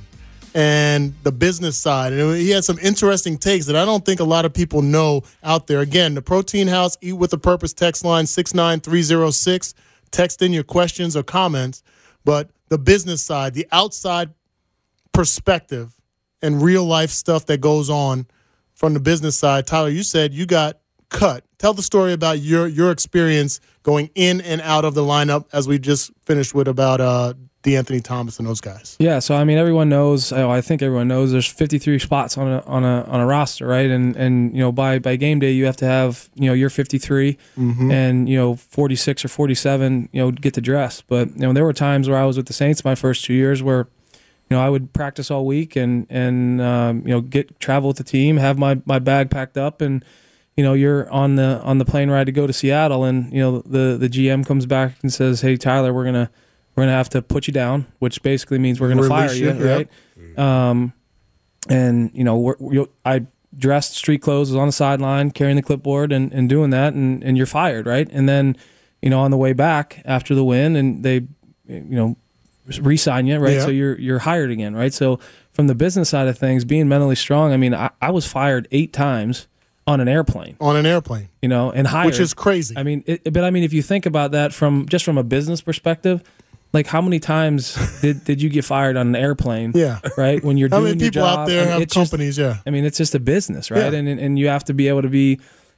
Speaker 5: and the business side. And he had some interesting takes that I don't think a lot of people know out there. Again, the Protein House Eat with a Purpose text line six nine three zero six. Text in your questions or comments. But the business side, the outside perspective and real life stuff that goes on from the business side. Tyler, you said you got cut. Tell the story about your your experience going in and out of the lineup as we just finished with about uh DeAnthony Thomas and those guys.
Speaker 7: Yeah, so I mean, everyone knows. I think everyone knows. There's fifty-three spots on a on a on a roster, right? And and you know, by by game day, you have to have you know your fifty-three, mm-hmm. and you know forty-six or forty-seven, you know, get to dress. But you know, there were times where I was with the Saints my first two years where, you know, I would practice all week and and um, you know get travel with the team, have my my bag packed up, and you know you're on the on the plane ride to go to Seattle, and you know the the G M comes back and says, "Hey, Tyler, we're gonna." We're going to have to put you down, which basically means we're going to fire you, you right? Yep. Um, and, you know, we're, we're, I dressed street clothes, was on the sideline, carrying the clipboard and, and doing that, and, and you're fired, right? And then, you know, on the way back after the win, and they, you know, re-sign you, right? Yeah. So you're you're hired again, right? So from the business side of things, being mentally strong, I mean, I, I was fired eight times on an airplane.
Speaker 5: On an airplane.
Speaker 7: You know, and hired.
Speaker 5: Which is crazy.
Speaker 7: I mean, it, but I mean, if you think about that from just from a business perspective, like, how many times did, did you get fired on an airplane?
Speaker 5: Yeah.
Speaker 7: Right? When you're doing
Speaker 5: your job. How many people out there
Speaker 7: I mean,
Speaker 5: have companies,
Speaker 7: just,
Speaker 5: yeah.
Speaker 7: I mean, it's just a business, right?
Speaker 5: Yeah.
Speaker 7: And and you have to be able to be,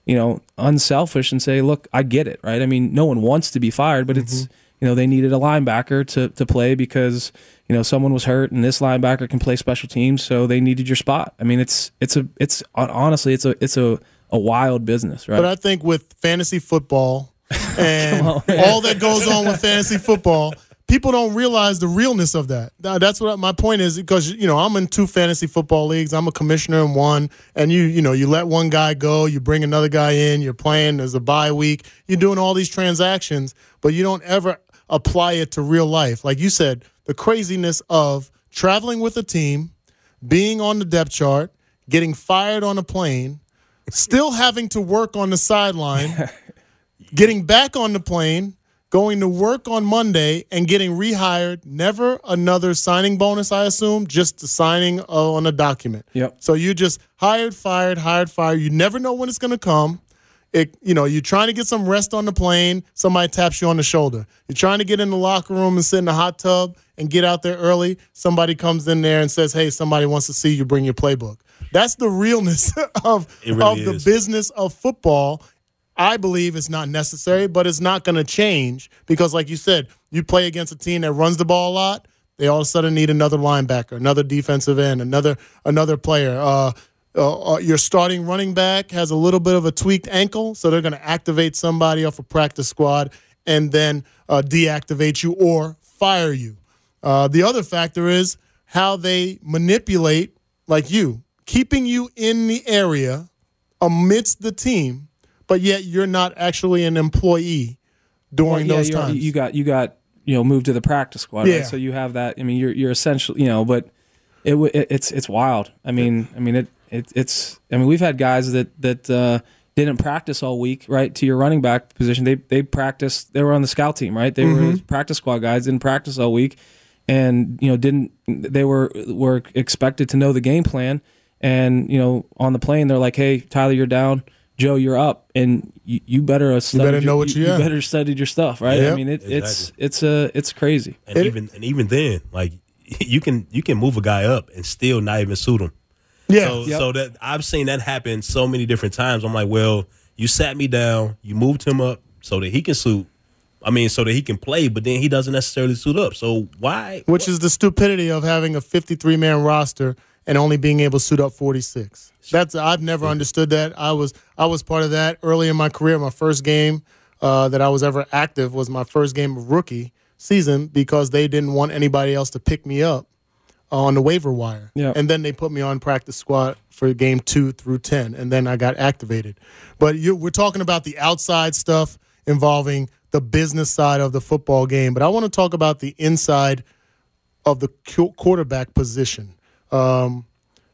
Speaker 7: you know, unselfish and say, look, I get it, right? I mean, no one wants to be fired, but mm-hmm. it's, you know, they needed a linebacker to to play because, you know, someone was hurt and this linebacker can play special teams, so they needed your spot. I mean, it's it's a it's honestly it's a it's a, a wild business, right?
Speaker 5: But I think with fantasy football and on, all that goes on with fantasy football, people don't realize the realness of that. That's what my point is, because, you know, I'm in two fantasy football leagues. I'm a commissioner in one, and you you know, you let one guy go, you bring another guy in, you're playing, there's a bye week, you're doing all these transactions, but you don't ever apply it to real life. Like you said, the craziness of traveling with a team, being on the depth chart, getting fired on a plane, still having to work on the sideline, getting back on the plane, going to work on Monday and getting rehired, never another signing bonus, I assume, just the signing uh, on a document.
Speaker 7: Yep.
Speaker 5: So you just hired, fired, hired, fired. You never know when it's going to come. It, you know, you're trying to get some rest on the plane, somebody taps you on the shoulder. You're trying to get in the locker room and sit in the hot tub and get out there early. Somebody comes in there and says, hey, somebody wants to see you, bring your playbook. That's the realness of,
Speaker 6: really
Speaker 5: of the
Speaker 6: is.
Speaker 5: business of football. I believe it's not necessary, but it's not going to change because, like you said, you play against a team that runs the ball a lot, they all of a sudden need another linebacker, another defensive end, another another player. Uh, uh, your starting running back has a little bit of a tweaked ankle, so they're going to activate somebody off a practice squad and then uh, deactivate you or fire you. Uh, the other factor is how they manipulate, like you, keeping you in the area amidst the team, but yet you're not actually an employee during
Speaker 7: well, yeah,
Speaker 5: those times.
Speaker 7: You got you got you know moved to the practice squad,
Speaker 5: yeah.
Speaker 7: right? So you have that. I mean, you're you're essentially, you know, but it, it it's it's wild. I mean, I mean it, it it's. I mean, we've had guys that that uh, didn't practice all week, right? To your running back position, they they practiced. They were on the scout team, right? They
Speaker 5: mm-hmm.
Speaker 7: were practice squad guys, didn't practice all week, and you know didn't. They were were expected to know the game plan, and you know on the plane they're like, hey, Tyler, you're down. Joe, you're up, and you, you better study.
Speaker 5: You better know
Speaker 7: your,
Speaker 5: what you,
Speaker 7: you,
Speaker 5: yeah.
Speaker 7: you better study your stuff, right?
Speaker 5: Yep.
Speaker 7: I mean, it,
Speaker 6: Exactly.
Speaker 7: it's it's a it's crazy.
Speaker 6: And
Speaker 5: it,
Speaker 6: even and even then, like you can you can move a guy up and still not even suit him.
Speaker 5: Yeah.
Speaker 6: So,
Speaker 7: Yep.
Speaker 6: so that I've seen that happen so many different times. I'm like, well, you sat me down, you moved him up so that he can suit. I mean, so that he can play, but then he doesn't necessarily suit up. So why?
Speaker 5: Which is the stupidity of having a fifty-three man roster and only being able to suit up forty-six. That's I've never understood that. I was I was part of that early in my career. My first game uh, that I was ever active was my first game of rookie season because they didn't want anybody else to pick me up on the waiver wire.
Speaker 7: Yeah.
Speaker 5: And then they put me on practice squad for game two through ten, and then I got activated. But you, we're talking about the outside stuff involving the business side of the football game. But I want to talk about the inside of the quarterback position. Um,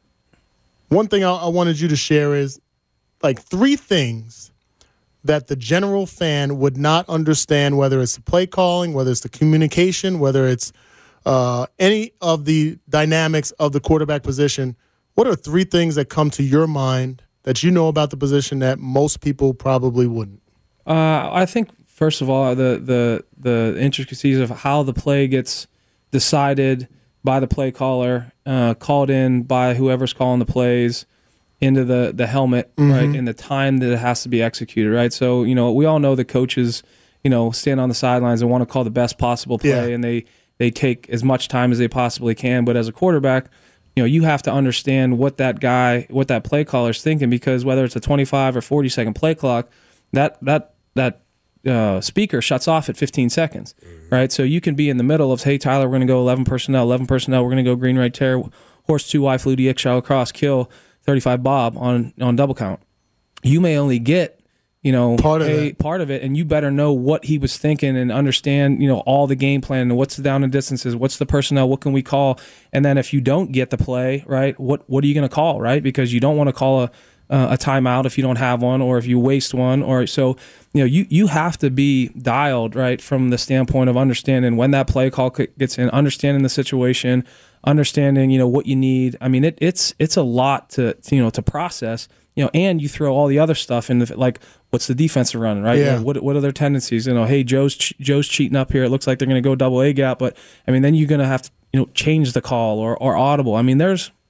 Speaker 5: one thing I, I wanted you to share is like three things that the general fan would not understand, whether it's the play calling, whether it's the communication, whether it's uh, any of the dynamics of the quarterback position. What are three things that come to your mind that you know about the position that most people probably wouldn't?
Speaker 7: Uh, I think first of all, the the the intricacies of how the play gets decided by the play caller, uh, called in by whoever's calling the plays into the, the helmet, mm-hmm. right, and the time that it has to be executed, right? So, you know, we all know the coaches, you know, stand on the sidelines and want to call the best possible play,
Speaker 5: yeah.
Speaker 7: and they, they take as much time as they possibly can. But as a quarterback, you know, you have to understand what that guy, what that play caller's thinking, because whether it's a twenty-five or forty second play clock, that that that uh, speaker shuts off at fifteen seconds, mm-hmm. right? So you can be in the middle of, hey, Tyler, we're going to go eleven personnel, eleven personnel, we're going to go green, right, tear, horse two, Y, flutie, X, shallow cross, kill, thirty-five Bob on on double count. You may only get, you know,
Speaker 5: part of,
Speaker 7: a, part of it, and you better know what he was thinking and understand, you know, all the game plan and what's the down and distances, what's the personnel, what can we call, and then if you don't get the play, right, what what are you going to call, right? Because you don't want to call a uh, a timeout if you don't have one, or if you waste one, or so, you know, you you have to be dialed, right, from the standpoint of understanding when that play call gets in, understanding the situation, understanding, you know, what you need. I mean, it, it's it's a lot to, to you know to process, you know, and you throw all the other stuff in, the, like what's the defense running, right?
Speaker 5: Yeah.
Speaker 7: You know, what what are their tendencies? You know, hey, Joe's Joe's cheating up here. It looks like they're going to go double A gap, but I mean, then you're going to have to, you know, change the call or or audible. I mean, there's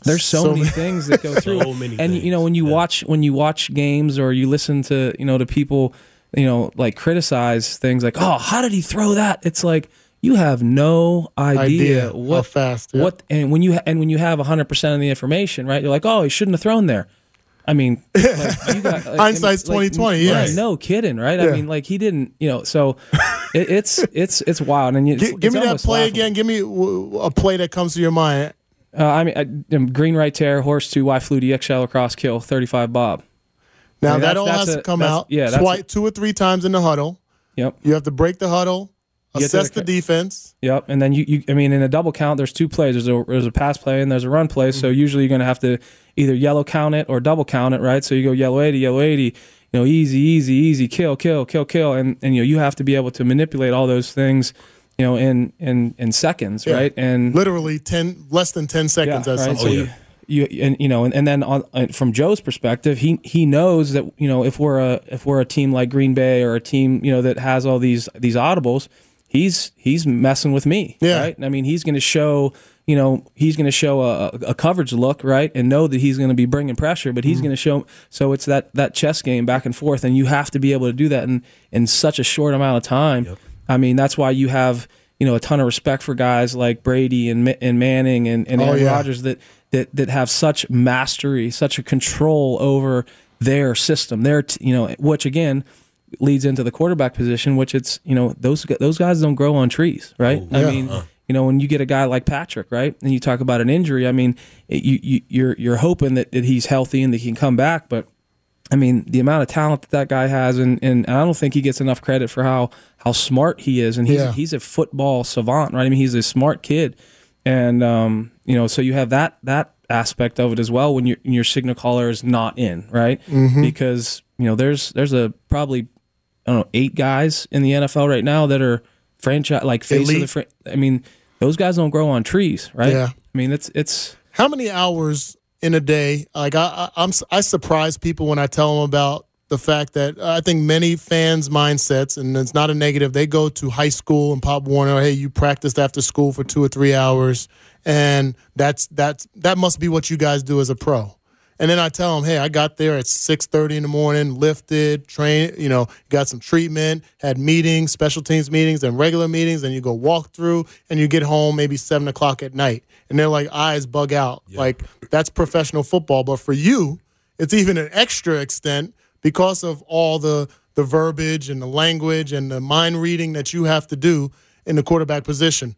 Speaker 7: There's so,
Speaker 5: So
Speaker 7: many
Speaker 5: many-
Speaker 7: things that go through.
Speaker 6: So many
Speaker 7: and you know,
Speaker 6: things,
Speaker 7: when you
Speaker 6: yeah.
Speaker 7: watch when you watch games or you listen to, you know, to people, you know, like criticize things like, "Oh, how did he throw that?" It's like you have no idea,
Speaker 5: Idea
Speaker 7: what
Speaker 5: how fast, yeah.
Speaker 7: what and when you and when you have one hundred percent of the information, right? You're like, "Oh, he shouldn't have thrown there." I mean, like, you got, like,
Speaker 5: Hindsight's
Speaker 7: I mean, like,
Speaker 5: twenty twenty, yes.
Speaker 7: right, no kidding, right? I
Speaker 5: Yeah.
Speaker 7: mean, like he didn't, you know. So it, it's it's it's wild. And it's,
Speaker 5: Gi- give
Speaker 7: it's
Speaker 5: me that
Speaker 7: almost
Speaker 5: play
Speaker 7: laughable.
Speaker 5: again. Give me w- a play that comes to your mind.
Speaker 7: Uh, I mean, I, um, green right tear, horse two, Y flew D X shallow cross kill, thirty-five bob.
Speaker 5: Now
Speaker 7: I mean,
Speaker 5: that
Speaker 7: that's-
Speaker 5: all
Speaker 7: that's
Speaker 5: has
Speaker 7: a-
Speaker 5: to come
Speaker 7: that's-
Speaker 5: out.
Speaker 7: yeah, that's
Speaker 5: twi-
Speaker 7: a-
Speaker 5: two or three times in the huddle.
Speaker 7: Yep,
Speaker 5: You have to break the huddle,
Speaker 7: You get to
Speaker 5: assess
Speaker 7: the
Speaker 5: the,
Speaker 7: ca-
Speaker 5: defense.
Speaker 7: yep. And then you, you, I mean, in a double count, there's two plays. There's a there's a pass play and there's a run play. So usually you're going to have to either yellow count it or double count it, right? So you go yellow eighty, yellow eighty. You know, easy, easy, easy, kill, kill, kill, kill, and and you know you have to be able to manipulate all those things, you know, in in in seconds,
Speaker 5: Yeah.
Speaker 7: right? And
Speaker 5: Literally ten, less than ten seconds.
Speaker 7: yeah,
Speaker 5: at
Speaker 7: right?
Speaker 5: some
Speaker 7: So
Speaker 5: point.
Speaker 6: Oh,
Speaker 7: you,
Speaker 6: yeah.
Speaker 7: you and you know, and, and then on and from Joe's perspective, he he knows that you know if we're a if we're a team like Green Bay or a team you know that has all these these audibles, he's he's messing with me,
Speaker 5: Yeah.
Speaker 7: right? I mean, he's going to show you know he's going to show a, a coverage look, right, and know that he's going to be bringing pressure, but he's
Speaker 5: Mm-hmm.
Speaker 7: going to show. So it's that that chess game back and forth, and you have to be able to do that in in such a short amount of time.
Speaker 6: Yep.
Speaker 7: I mean, that's why you have you know a ton of respect for guys like Brady and Ma- and Manning and, and
Speaker 5: Oh,
Speaker 7: Aaron
Speaker 5: yeah.
Speaker 7: Rodgers that that that have such mastery, such a control over their system. Their t- you know, which again leads into the quarterback position, which it's you know those gu- those guys don't grow on trees, right?
Speaker 6: Oh,
Speaker 7: I
Speaker 5: yeah.
Speaker 7: mean, you know, when you get a guy like Patrick, right, and you talk about an injury, I mean, it, you, you you're you're hoping that, that he's healthy and that he can come back, but I mean, the amount of talent that that guy has, and, and I don't think he gets enough credit for how how smart he is, and he's
Speaker 5: Yeah.
Speaker 7: he's a football savant, right? I mean, he's a smart kid, and um, you know, so you have that that aspect of it as well when your your signal caller is not in, right?
Speaker 5: Mm-hmm.
Speaker 7: Because you know, there's there's a probably I don't know eight guys in the N F L right now that are franchise like face
Speaker 5: Elite.
Speaker 7: of the. Fr- I mean, those guys don't grow on trees, right?
Speaker 5: Yeah.
Speaker 7: I mean, it's it's.
Speaker 5: How many hours in a day? Like I, I, I'm, I surprise people when I tell them about the fact that I think many fans' mindsets, and it's not a negative. They go to high school and Pop Warner. Hey, you practiced after school for two or three hours, and that's that's that must be what you guys do as a pro. And then I tell them, hey, I got there at six thirty in the morning, lifted, trained, you know, got some treatment, had meetings, special teams meetings, and regular meetings. Then you go walk through, and you get home maybe seven o'clock at night. And they're like, eyes bug out.
Speaker 6: Yeah.
Speaker 5: Like, that's professional football. But for you, it's even an extra extent because of all the, the verbiage and the language and the mind reading that you have to do in the quarterback position.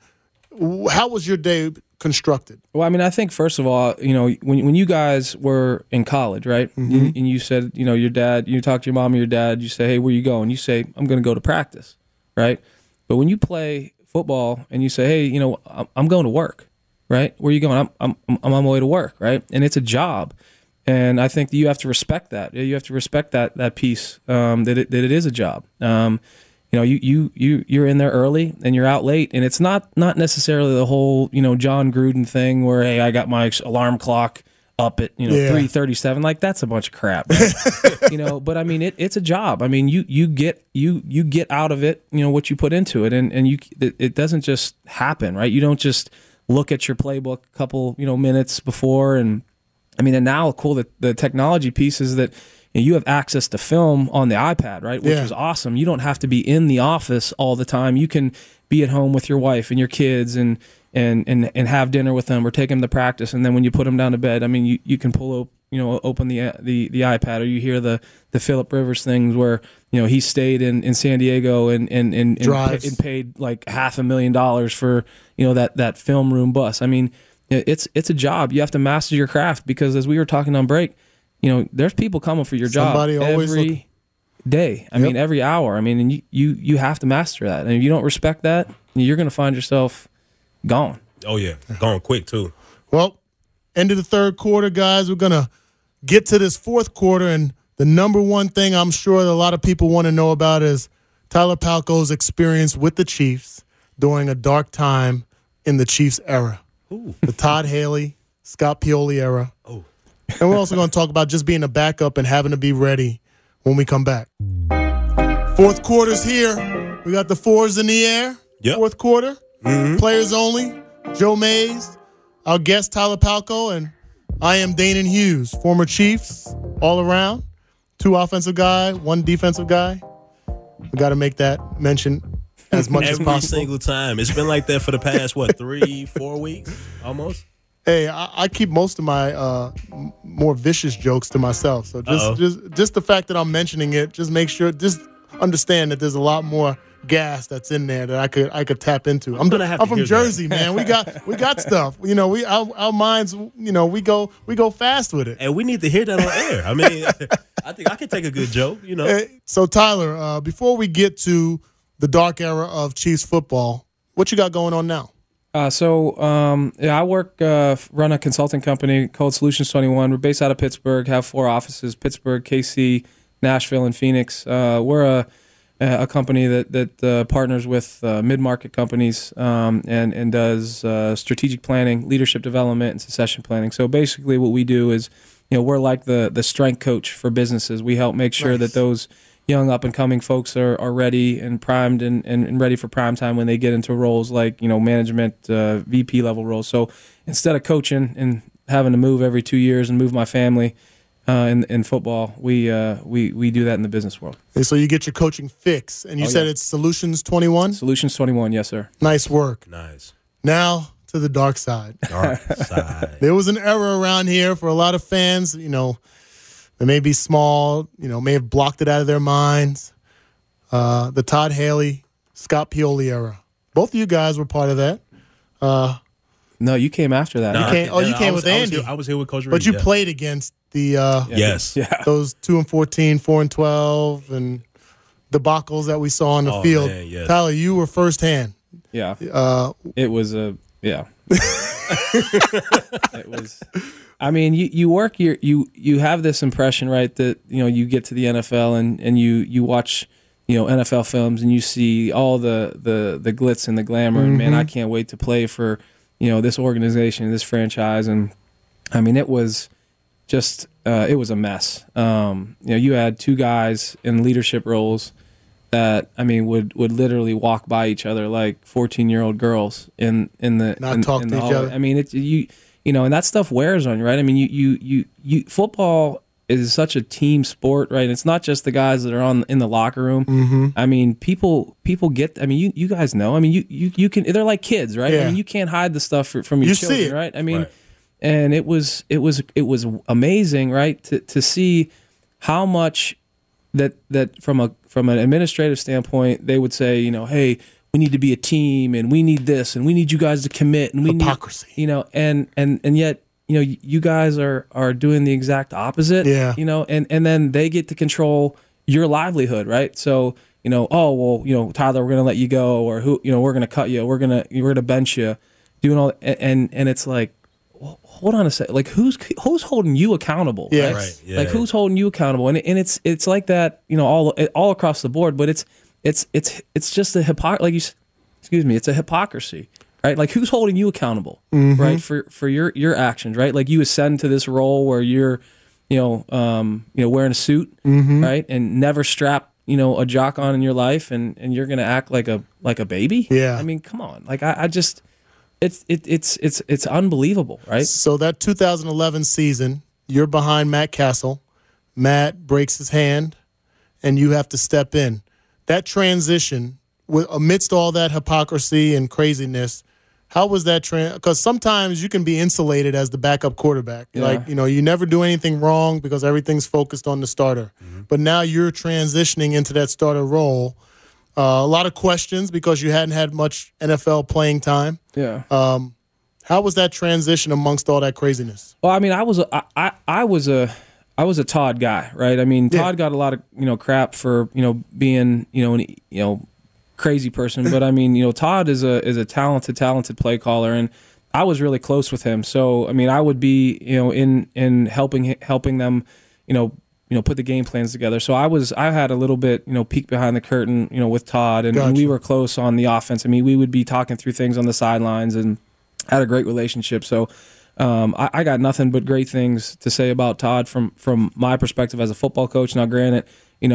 Speaker 5: How was your day constructed?
Speaker 7: Well, I mean, I think first of all, you know, when when you guys were in college, right,
Speaker 5: Mm-hmm.
Speaker 7: and you said, you know, your dad, you talk to your mom or your dad, you say, hey, where you going? You say, I'm going to go to practice, right? But when you play football and you say, hey, you know, I'm, I'm going to work, right? Where are you going? I'm, I'm I'm on my way to work, right? And it's a job, and I think that you have to respect that. You have to respect that that piece um, that it, that it is a job. Um, You know, you, you you you're in there early and you're out late, and it's not not necessarily the whole you know John Gruden thing where hey I got my alarm clock up at you know
Speaker 5: Yeah.
Speaker 7: three thirty seven, like that's a bunch of crap, right? You know. But I mean it, it's a job. I mean you you get you you get out of it you know what you put into it, and and you it, it doesn't just happen, right? You don't just look at your playbook a couple you know minutes before, and I mean and now cool that the technology piece is that. You have access to film on the iPad, right? Which
Speaker 5: Yeah.
Speaker 7: is awesome. You don't have to be in the office all the time. You can be at home with your wife and your kids and and and, and have dinner with them or take them to practice. And then when you put them down to bed, I mean, you, you can pull up, you know, open the the the iPad, or you hear the the Phillip Rivers things where you know he stayed in, in San Diego and and and, and,
Speaker 5: Drives.
Speaker 7: and paid like half a million dollars for you know that that film room bus. I mean, it's it's a job. You have to master your craft because as we were talking on break. You know, there's people coming for your job
Speaker 5: Somebody always
Speaker 7: every
Speaker 5: looking.
Speaker 7: day. I
Speaker 5: Yep.
Speaker 7: mean, every hour. I mean, and you, you you have to master that. And if you don't respect that, you're going to find yourself gone.
Speaker 6: Oh yeah, going quick too.
Speaker 5: Well, end of the third quarter, guys. We're going to get to this fourth quarter, and the number one thing I'm sure that a lot of people want to know about is Tyler Palko's experience with the Chiefs during a dark time in the Chiefs era.
Speaker 6: Ooh.
Speaker 5: The Todd Haley, Scott Pioli era.
Speaker 6: Oh.
Speaker 5: And we're also going to talk about just being a backup and having to be ready when we come back. Fourth quarter's here. We got the fours in the air.
Speaker 6: Yep.
Speaker 5: Fourth quarter. Players only. Joe Mays, our guest Tyler Palko, and I am Danon Hughes, former Chiefs, all around. Two offensive guy, one defensive guy. We got to make that mention as much as
Speaker 6: Every
Speaker 5: possible.
Speaker 6: single time. It's been like that for the past, what, three, four weeks almost?
Speaker 5: Hey, I, I keep most of my uh, m- more vicious jokes to myself. So just,
Speaker 6: Uh-oh.
Speaker 5: just just the fact that I'm mentioning it, just make sure, just understand that there's a lot more gas that's in there that I could I could tap into. I'm,
Speaker 6: gonna have
Speaker 5: I'm
Speaker 6: to
Speaker 5: from
Speaker 6: hear
Speaker 5: Jersey, man. We got we got stuff. You know, we our, our minds. You know, we go we go fast with it.
Speaker 6: And we need to hear that on air. I mean, I think I can take a good joke, you know.
Speaker 5: Hey, so Tyler, uh, before we get to the dark era of Chiefs football, what you got going on now?
Speaker 7: Uh, so um, yeah, I work, uh, run a consulting company called Solutions twenty-one. We're based out of Pittsburgh, have four offices: Pittsburgh, K C, Nashville, and Phoenix. Uh, we're a a company that that uh, partners with uh, mid-market companies um, and and does uh, strategic planning, leadership development, and succession planning. So basically, what we do is, you know, we're like the the strength coach for businesses. We help make sure
Speaker 5: Nice.
Speaker 7: that those young up and coming folks are, are ready and primed and, and, and ready for prime time when they get into roles like, you know, management, uh, V P level roles. So instead of coaching and having to move every two years and move my family uh, in in football, we uh, we we do that in the business world.
Speaker 5: And so you get your coaching fix, and you
Speaker 7: Oh,
Speaker 5: said
Speaker 7: yeah.
Speaker 5: it's Solutions twenty-one.
Speaker 7: Solutions twenty-one, yes sir.
Speaker 5: Nice work.
Speaker 6: Nice.
Speaker 5: Now to the dark side.
Speaker 6: Dark side.
Speaker 5: There was an era around here for a lot of fans, you know, they may be small, you know, may have blocked it out of their minds. Uh, the Todd Haley, Scott Pioli era. Both of you guys were part of that. Uh,
Speaker 7: No, you came after that.
Speaker 6: Nah,
Speaker 5: You came- oh, you
Speaker 6: I
Speaker 5: came
Speaker 6: was-
Speaker 5: with
Speaker 6: I was
Speaker 5: Andy.
Speaker 6: here- I was here with Coach Reed.
Speaker 5: but you
Speaker 6: yeah.
Speaker 5: played against the uh,
Speaker 6: Yes.
Speaker 7: Yeah.
Speaker 5: those two and fourteen, four and twelve, and debacles that we saw on the
Speaker 6: Oh,
Speaker 5: field.
Speaker 6: man, yes.
Speaker 5: Tyler, you were firsthand.
Speaker 7: Yeah.
Speaker 5: Uh,
Speaker 7: It was a yeah. It was. I mean, you, you work your you you have this impression, right, that you know you get to the N F L and, and you you watch you know N F L films and you see all the the the glitz and the glamour, and man, I can't wait to play for you know this organization, this franchise, and I mean it was just uh, it was a mess. Um, you know, you had two guys in leadership roles that I mean would, would literally walk by each other like fourteen year old girls in in the
Speaker 5: Not
Speaker 7: in,
Speaker 5: talk
Speaker 7: in
Speaker 5: to
Speaker 7: the
Speaker 5: each
Speaker 7: hallway.
Speaker 5: other.
Speaker 7: I mean, it's you you know, and that stuff wears on you, right? I mean, you you you you football is such a team sport, right? It's not just the guys that are on in the locker room.
Speaker 5: Mm-hmm.
Speaker 7: I mean, people people get. I mean, you you guys know. I mean, you you you can. They're like kids, right?
Speaker 5: Yeah.
Speaker 7: I mean, you can't hide the stuff for, from your
Speaker 5: You see
Speaker 7: children,
Speaker 5: it.
Speaker 7: right? I mean,
Speaker 6: Right.
Speaker 7: and it was it was it was amazing, right? To to see how much that that from a from an administrative standpoint, they would say, you know, hey, we need to be a team, and we need this, and we need you guys to commit, and we
Speaker 5: Hypocrisy.
Speaker 7: need, you know, and and and yet, you know, you guys are are doing the exact opposite,
Speaker 5: Yeah.
Speaker 7: you know, and and then they get to control your livelihood, right? So, you know, oh well, you know, Tyler, we're gonna let you go, or who, you know, we're gonna cut you, we're gonna we're gonna bench you, doing all, and and it's like, well, hold on a second, like who's who's holding you accountable,
Speaker 5: Yes.
Speaker 7: right?
Speaker 6: Right, yeah.
Speaker 7: Like who's holding you accountable, and and it's it's like that, you know, all all across the board, but it's it's it's it's just a hypocrisy, like you, s- excuse me, it's a hypocrisy, right? Like who's holding you accountable, right, for for your your actions, right? Like you ascend to this role where you're, you know, um, you know, wearing a suit, right, and never strap, you know, a jock on in your life, and and you're gonna act like a like a baby.
Speaker 5: Yeah.
Speaker 7: I mean, come on, like I, I just, it's it, it's it's it's unbelievable, right?
Speaker 5: So that two thousand eleven season, you're behind Matt Castle. Matt breaks his hand, and you have to step in. That transition, with, amidst all that hypocrisy and craziness, how was that? Because sometimes you can be insulated as the backup quarterback.
Speaker 7: Yeah.
Speaker 5: Like, you know, you never do anything wrong because everything's focused on the starter. But now you're transitioning into that starter role. Uh, a lot of questions because you hadn't had much N F L playing time.
Speaker 7: Yeah.
Speaker 5: Um, how was that transition amongst all that craziness?
Speaker 7: Well, I mean, I was a, I, I, I was a I was a Todd guy, right? I mean,
Speaker 5: Yeah.
Speaker 7: Todd got a lot of you know crap for you know being you know an you know crazy person, but I mean, you know, Todd is a is a talented talented play caller, and I was really close with him. So I mean, I would be you know in in helping helping them, you know. You know, put the game plans together. So I was, I had a little bit, you know, peek behind the curtain, you know, with Todd, and, and we
Speaker 5: Gotcha.
Speaker 7: were close on the offense. I mean, we would be talking through things on the sidelines, and had a great relationship. So um, I, I got nothing but great things to say about Todd from from my perspective as a football coach. Now, granted, you know,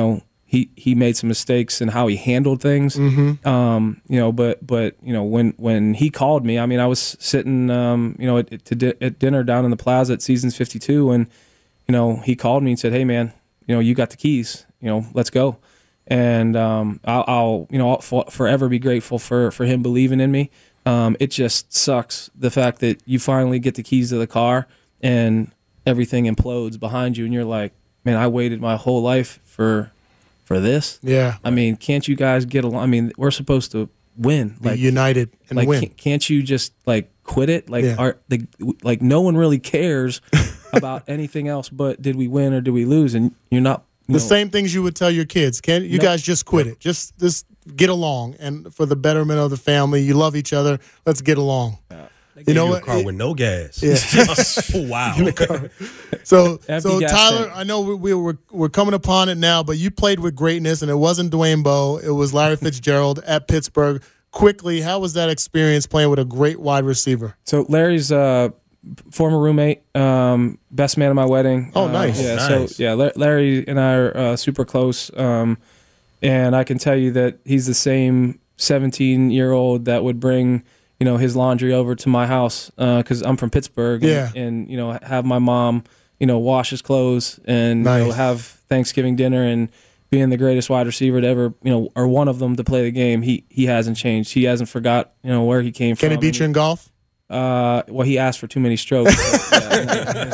Speaker 7: he he made some mistakes in how he handled things.
Speaker 5: Mm-hmm.
Speaker 7: Um, you know, but but you know when when he called me, I mean, I was sitting um, you know at, to di- at dinner down in the Plaza at Seasons fifty-two, and you know he called me and said, "Hey man, you know you got the keys. You know, let's go." And um, I'll, I'll you know I'll for, forever be grateful for for him believing in me. Um, it just sucks the fact that you finally get the keys to the car and everything implodes behind you, and you're like, man, I waited my whole life for for this.
Speaker 5: Yeah.
Speaker 7: I mean, can't you guys get along? I mean, we're supposed to win.
Speaker 5: Be
Speaker 7: Like
Speaker 5: united and
Speaker 7: like,
Speaker 5: win.
Speaker 7: Can't, can't you just like quit it? Like,
Speaker 5: Yeah.
Speaker 7: are the like no one really cares about anything else but did we win or did we lose? And you're not you
Speaker 5: The
Speaker 7: know,
Speaker 5: same things you would tell your kids. Can you
Speaker 7: No.
Speaker 5: guys just quit it? Just just get along, and for the betterment of the family, you love each other. Let's get along.
Speaker 6: They
Speaker 5: You
Speaker 6: gave
Speaker 5: know
Speaker 6: you a
Speaker 5: what?
Speaker 6: car
Speaker 5: It-
Speaker 6: with no gas.
Speaker 5: Yeah.
Speaker 6: Wow.
Speaker 5: So,
Speaker 7: Empty
Speaker 5: so
Speaker 7: gas
Speaker 5: Tyler,
Speaker 7: tank.
Speaker 5: I know we, we we're we're coming upon it now, but you played with greatness, and it wasn't Dwayne Bowe, it was Larry Fitzgerald at Pittsburgh. Quickly, how was that experience playing with a great wide receiver?
Speaker 7: So Larry's uh, former roommate, um, best man at my wedding.
Speaker 5: Oh,
Speaker 7: Uh,
Speaker 5: nice.
Speaker 7: Yeah,
Speaker 6: Nice.
Speaker 7: so yeah, La- Larry and I are uh, super close, um, and I can tell you that he's the same seventeen-year-old that would bring you know his laundry over to my house because I'm from Pittsburgh. And,
Speaker 5: Yeah.
Speaker 7: and you know have my mom you know wash his clothes and you know,
Speaker 5: Nice.
Speaker 7: have Thanksgiving dinner and. Being the greatest wide receiver to ever, you know, or one of them to play the game, he he hasn't changed. He hasn't forgot, you know, where he came
Speaker 5: Can
Speaker 7: from.
Speaker 5: he beat you in golf?
Speaker 7: Uh, well, he asked for too many strokes. but, yeah,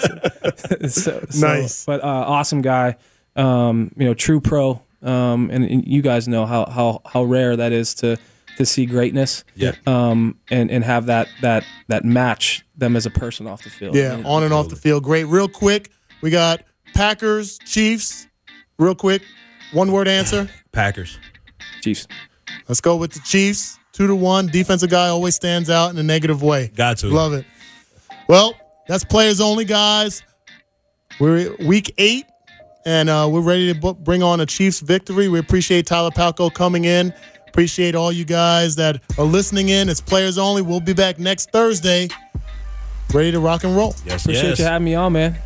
Speaker 7: so, so-
Speaker 5: Nice.
Speaker 7: but uh, awesome guy. Um, you know, true pro. Um, and, and you guys know how, how how rare that is to to see greatness.
Speaker 6: Yeah.
Speaker 7: Um, and and have that that that match them as a person off the field.
Speaker 5: Yeah,
Speaker 7: You know?
Speaker 5: on and off the field. Great. Real quick, we got Packers, Chiefs. Real quick, one word answer.
Speaker 6: Packers.
Speaker 7: Chiefs.
Speaker 5: Let's go with the Chiefs. Two to one. Defensive guy always stands out in a negative way.
Speaker 6: Got to.
Speaker 5: Love it. Well, that's players only, guys. We're week eight, and uh, we're ready to bu- bring on a Chiefs victory. We appreciate Tyler Palco coming in. Appreciate all you guys that are listening in. It's players only. We'll be back next Thursday, ready to rock and roll.
Speaker 6: Yes,
Speaker 7: Appreciate
Speaker 6: yes.
Speaker 7: you having me on, man.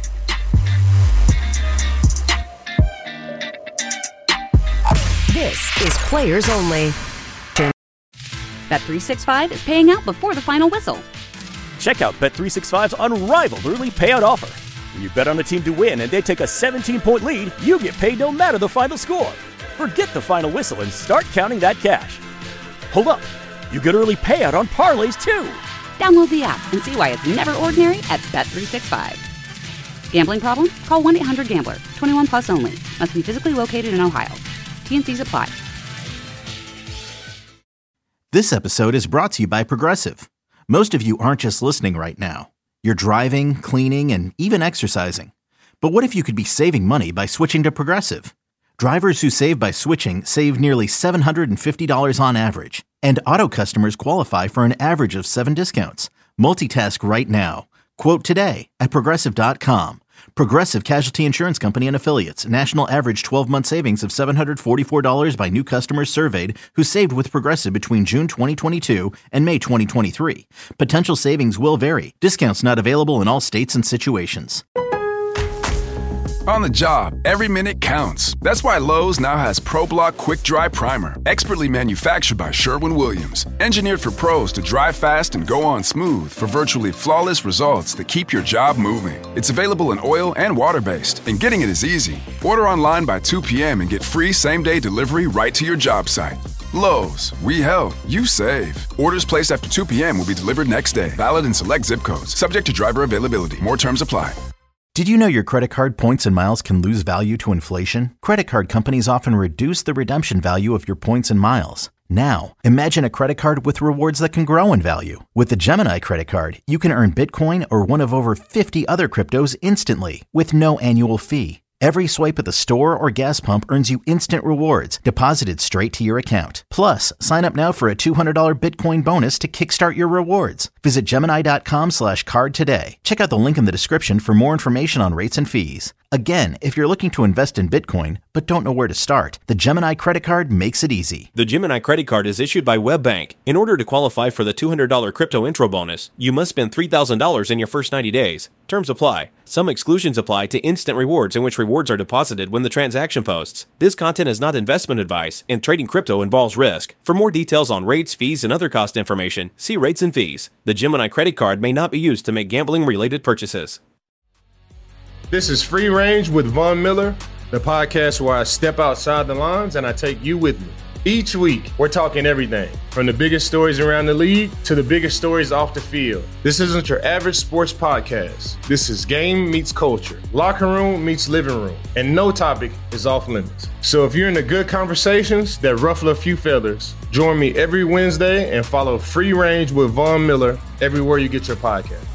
Speaker 8: This is Players Only.
Speaker 1: Bet three sixty-five is paying out before the final whistle.
Speaker 2: Check out Bet three sixty-five's unrivaled early payout offer. When you bet on a team to win and they take a seventeen-point lead, you get paid no matter the final score. Forget the final whistle and start counting that cash. Hold up. You get early payout on parlays too.
Speaker 1: Download the app and see why it's never ordinary at Bet three sixty-five. Gambling problem? Call one eight hundred gambler. twenty-one plus only. Must be physically located in Ohio. T N Cs apply.
Speaker 3: This episode is brought to you by Progressive. Most of you aren't just listening right now. You're driving, cleaning, and even exercising. But what if you could be saving money by switching to Progressive? Drivers who save by switching save nearly seven hundred fifty dollars on average. And auto customers qualify for an average of seven discounts. Multitask right now. Quote today at Progressive dot com. Progressive Casualty Insurance Company and Affiliates. National average twelve-month savings of seven hundred forty-four dollars by new customers surveyed who saved with Progressive between June twenty twenty-two and May twenty twenty-three. Potential savings will vary. Discounts not available in all states and situations.
Speaker 4: On the job, every minute counts. That's why Lowe's now has ProBlock Quick Dry Primer, expertly manufactured by Sherwin-Williams. Engineered for pros to dry fast and go on smooth for virtually flawless results that keep your job moving. It's available in oil and water-based, and getting it is easy. Order online by two p.m. and get free same-day delivery right to your job site. Lowe's, we help, you save. Orders placed after two p.m. will be delivered next day. Valid in select zip codes. Subject to driver availability. More terms apply.
Speaker 3: Did you know your credit card points and miles can lose value to inflation? Credit card companies often reduce the redemption value of your points and miles. Now, imagine a credit card with rewards that can grow in value. With the Gemini credit card, you can earn Bitcoin or one of over fifty other cryptos instantly with no annual fee. Every swipe at the store or gas pump earns you instant rewards deposited straight to your account. Plus, sign up now for a two hundred dollars Bitcoin bonus to kickstart your rewards. Visit Gemini dot com slash card today. Check out the link in the description for more information on rates and fees. Again, if you're looking to invest in Bitcoin but don't know where to start, the Gemini Credit Card makes it easy.
Speaker 8: The Gemini Credit Card is issued by WebBank. In order to qualify for the two hundred dollars crypto intro bonus, you must spend three thousand dollars in your first ninety days. Terms apply. Some exclusions apply to instant rewards in which rewards are deposited when the transaction posts. This content is not investment advice, and trading crypto involves risk. For more details on rates, fees, and other cost information, see rates and fees. The Gemini Credit Card may not be used to make gambling-related purchases.
Speaker 9: This is Free Range with Von Miller, the podcast where I step outside the lines and I take you with me. Each week, we're talking everything from the biggest stories around the league to the biggest stories off the field. This isn't your average sports podcast. This is game meets culture, locker room meets living room, and no topic is off limits. So if you're into good conversations that ruffle a few feathers, join me every Wednesday and follow Free Range with Von Miller everywhere you get your podcast.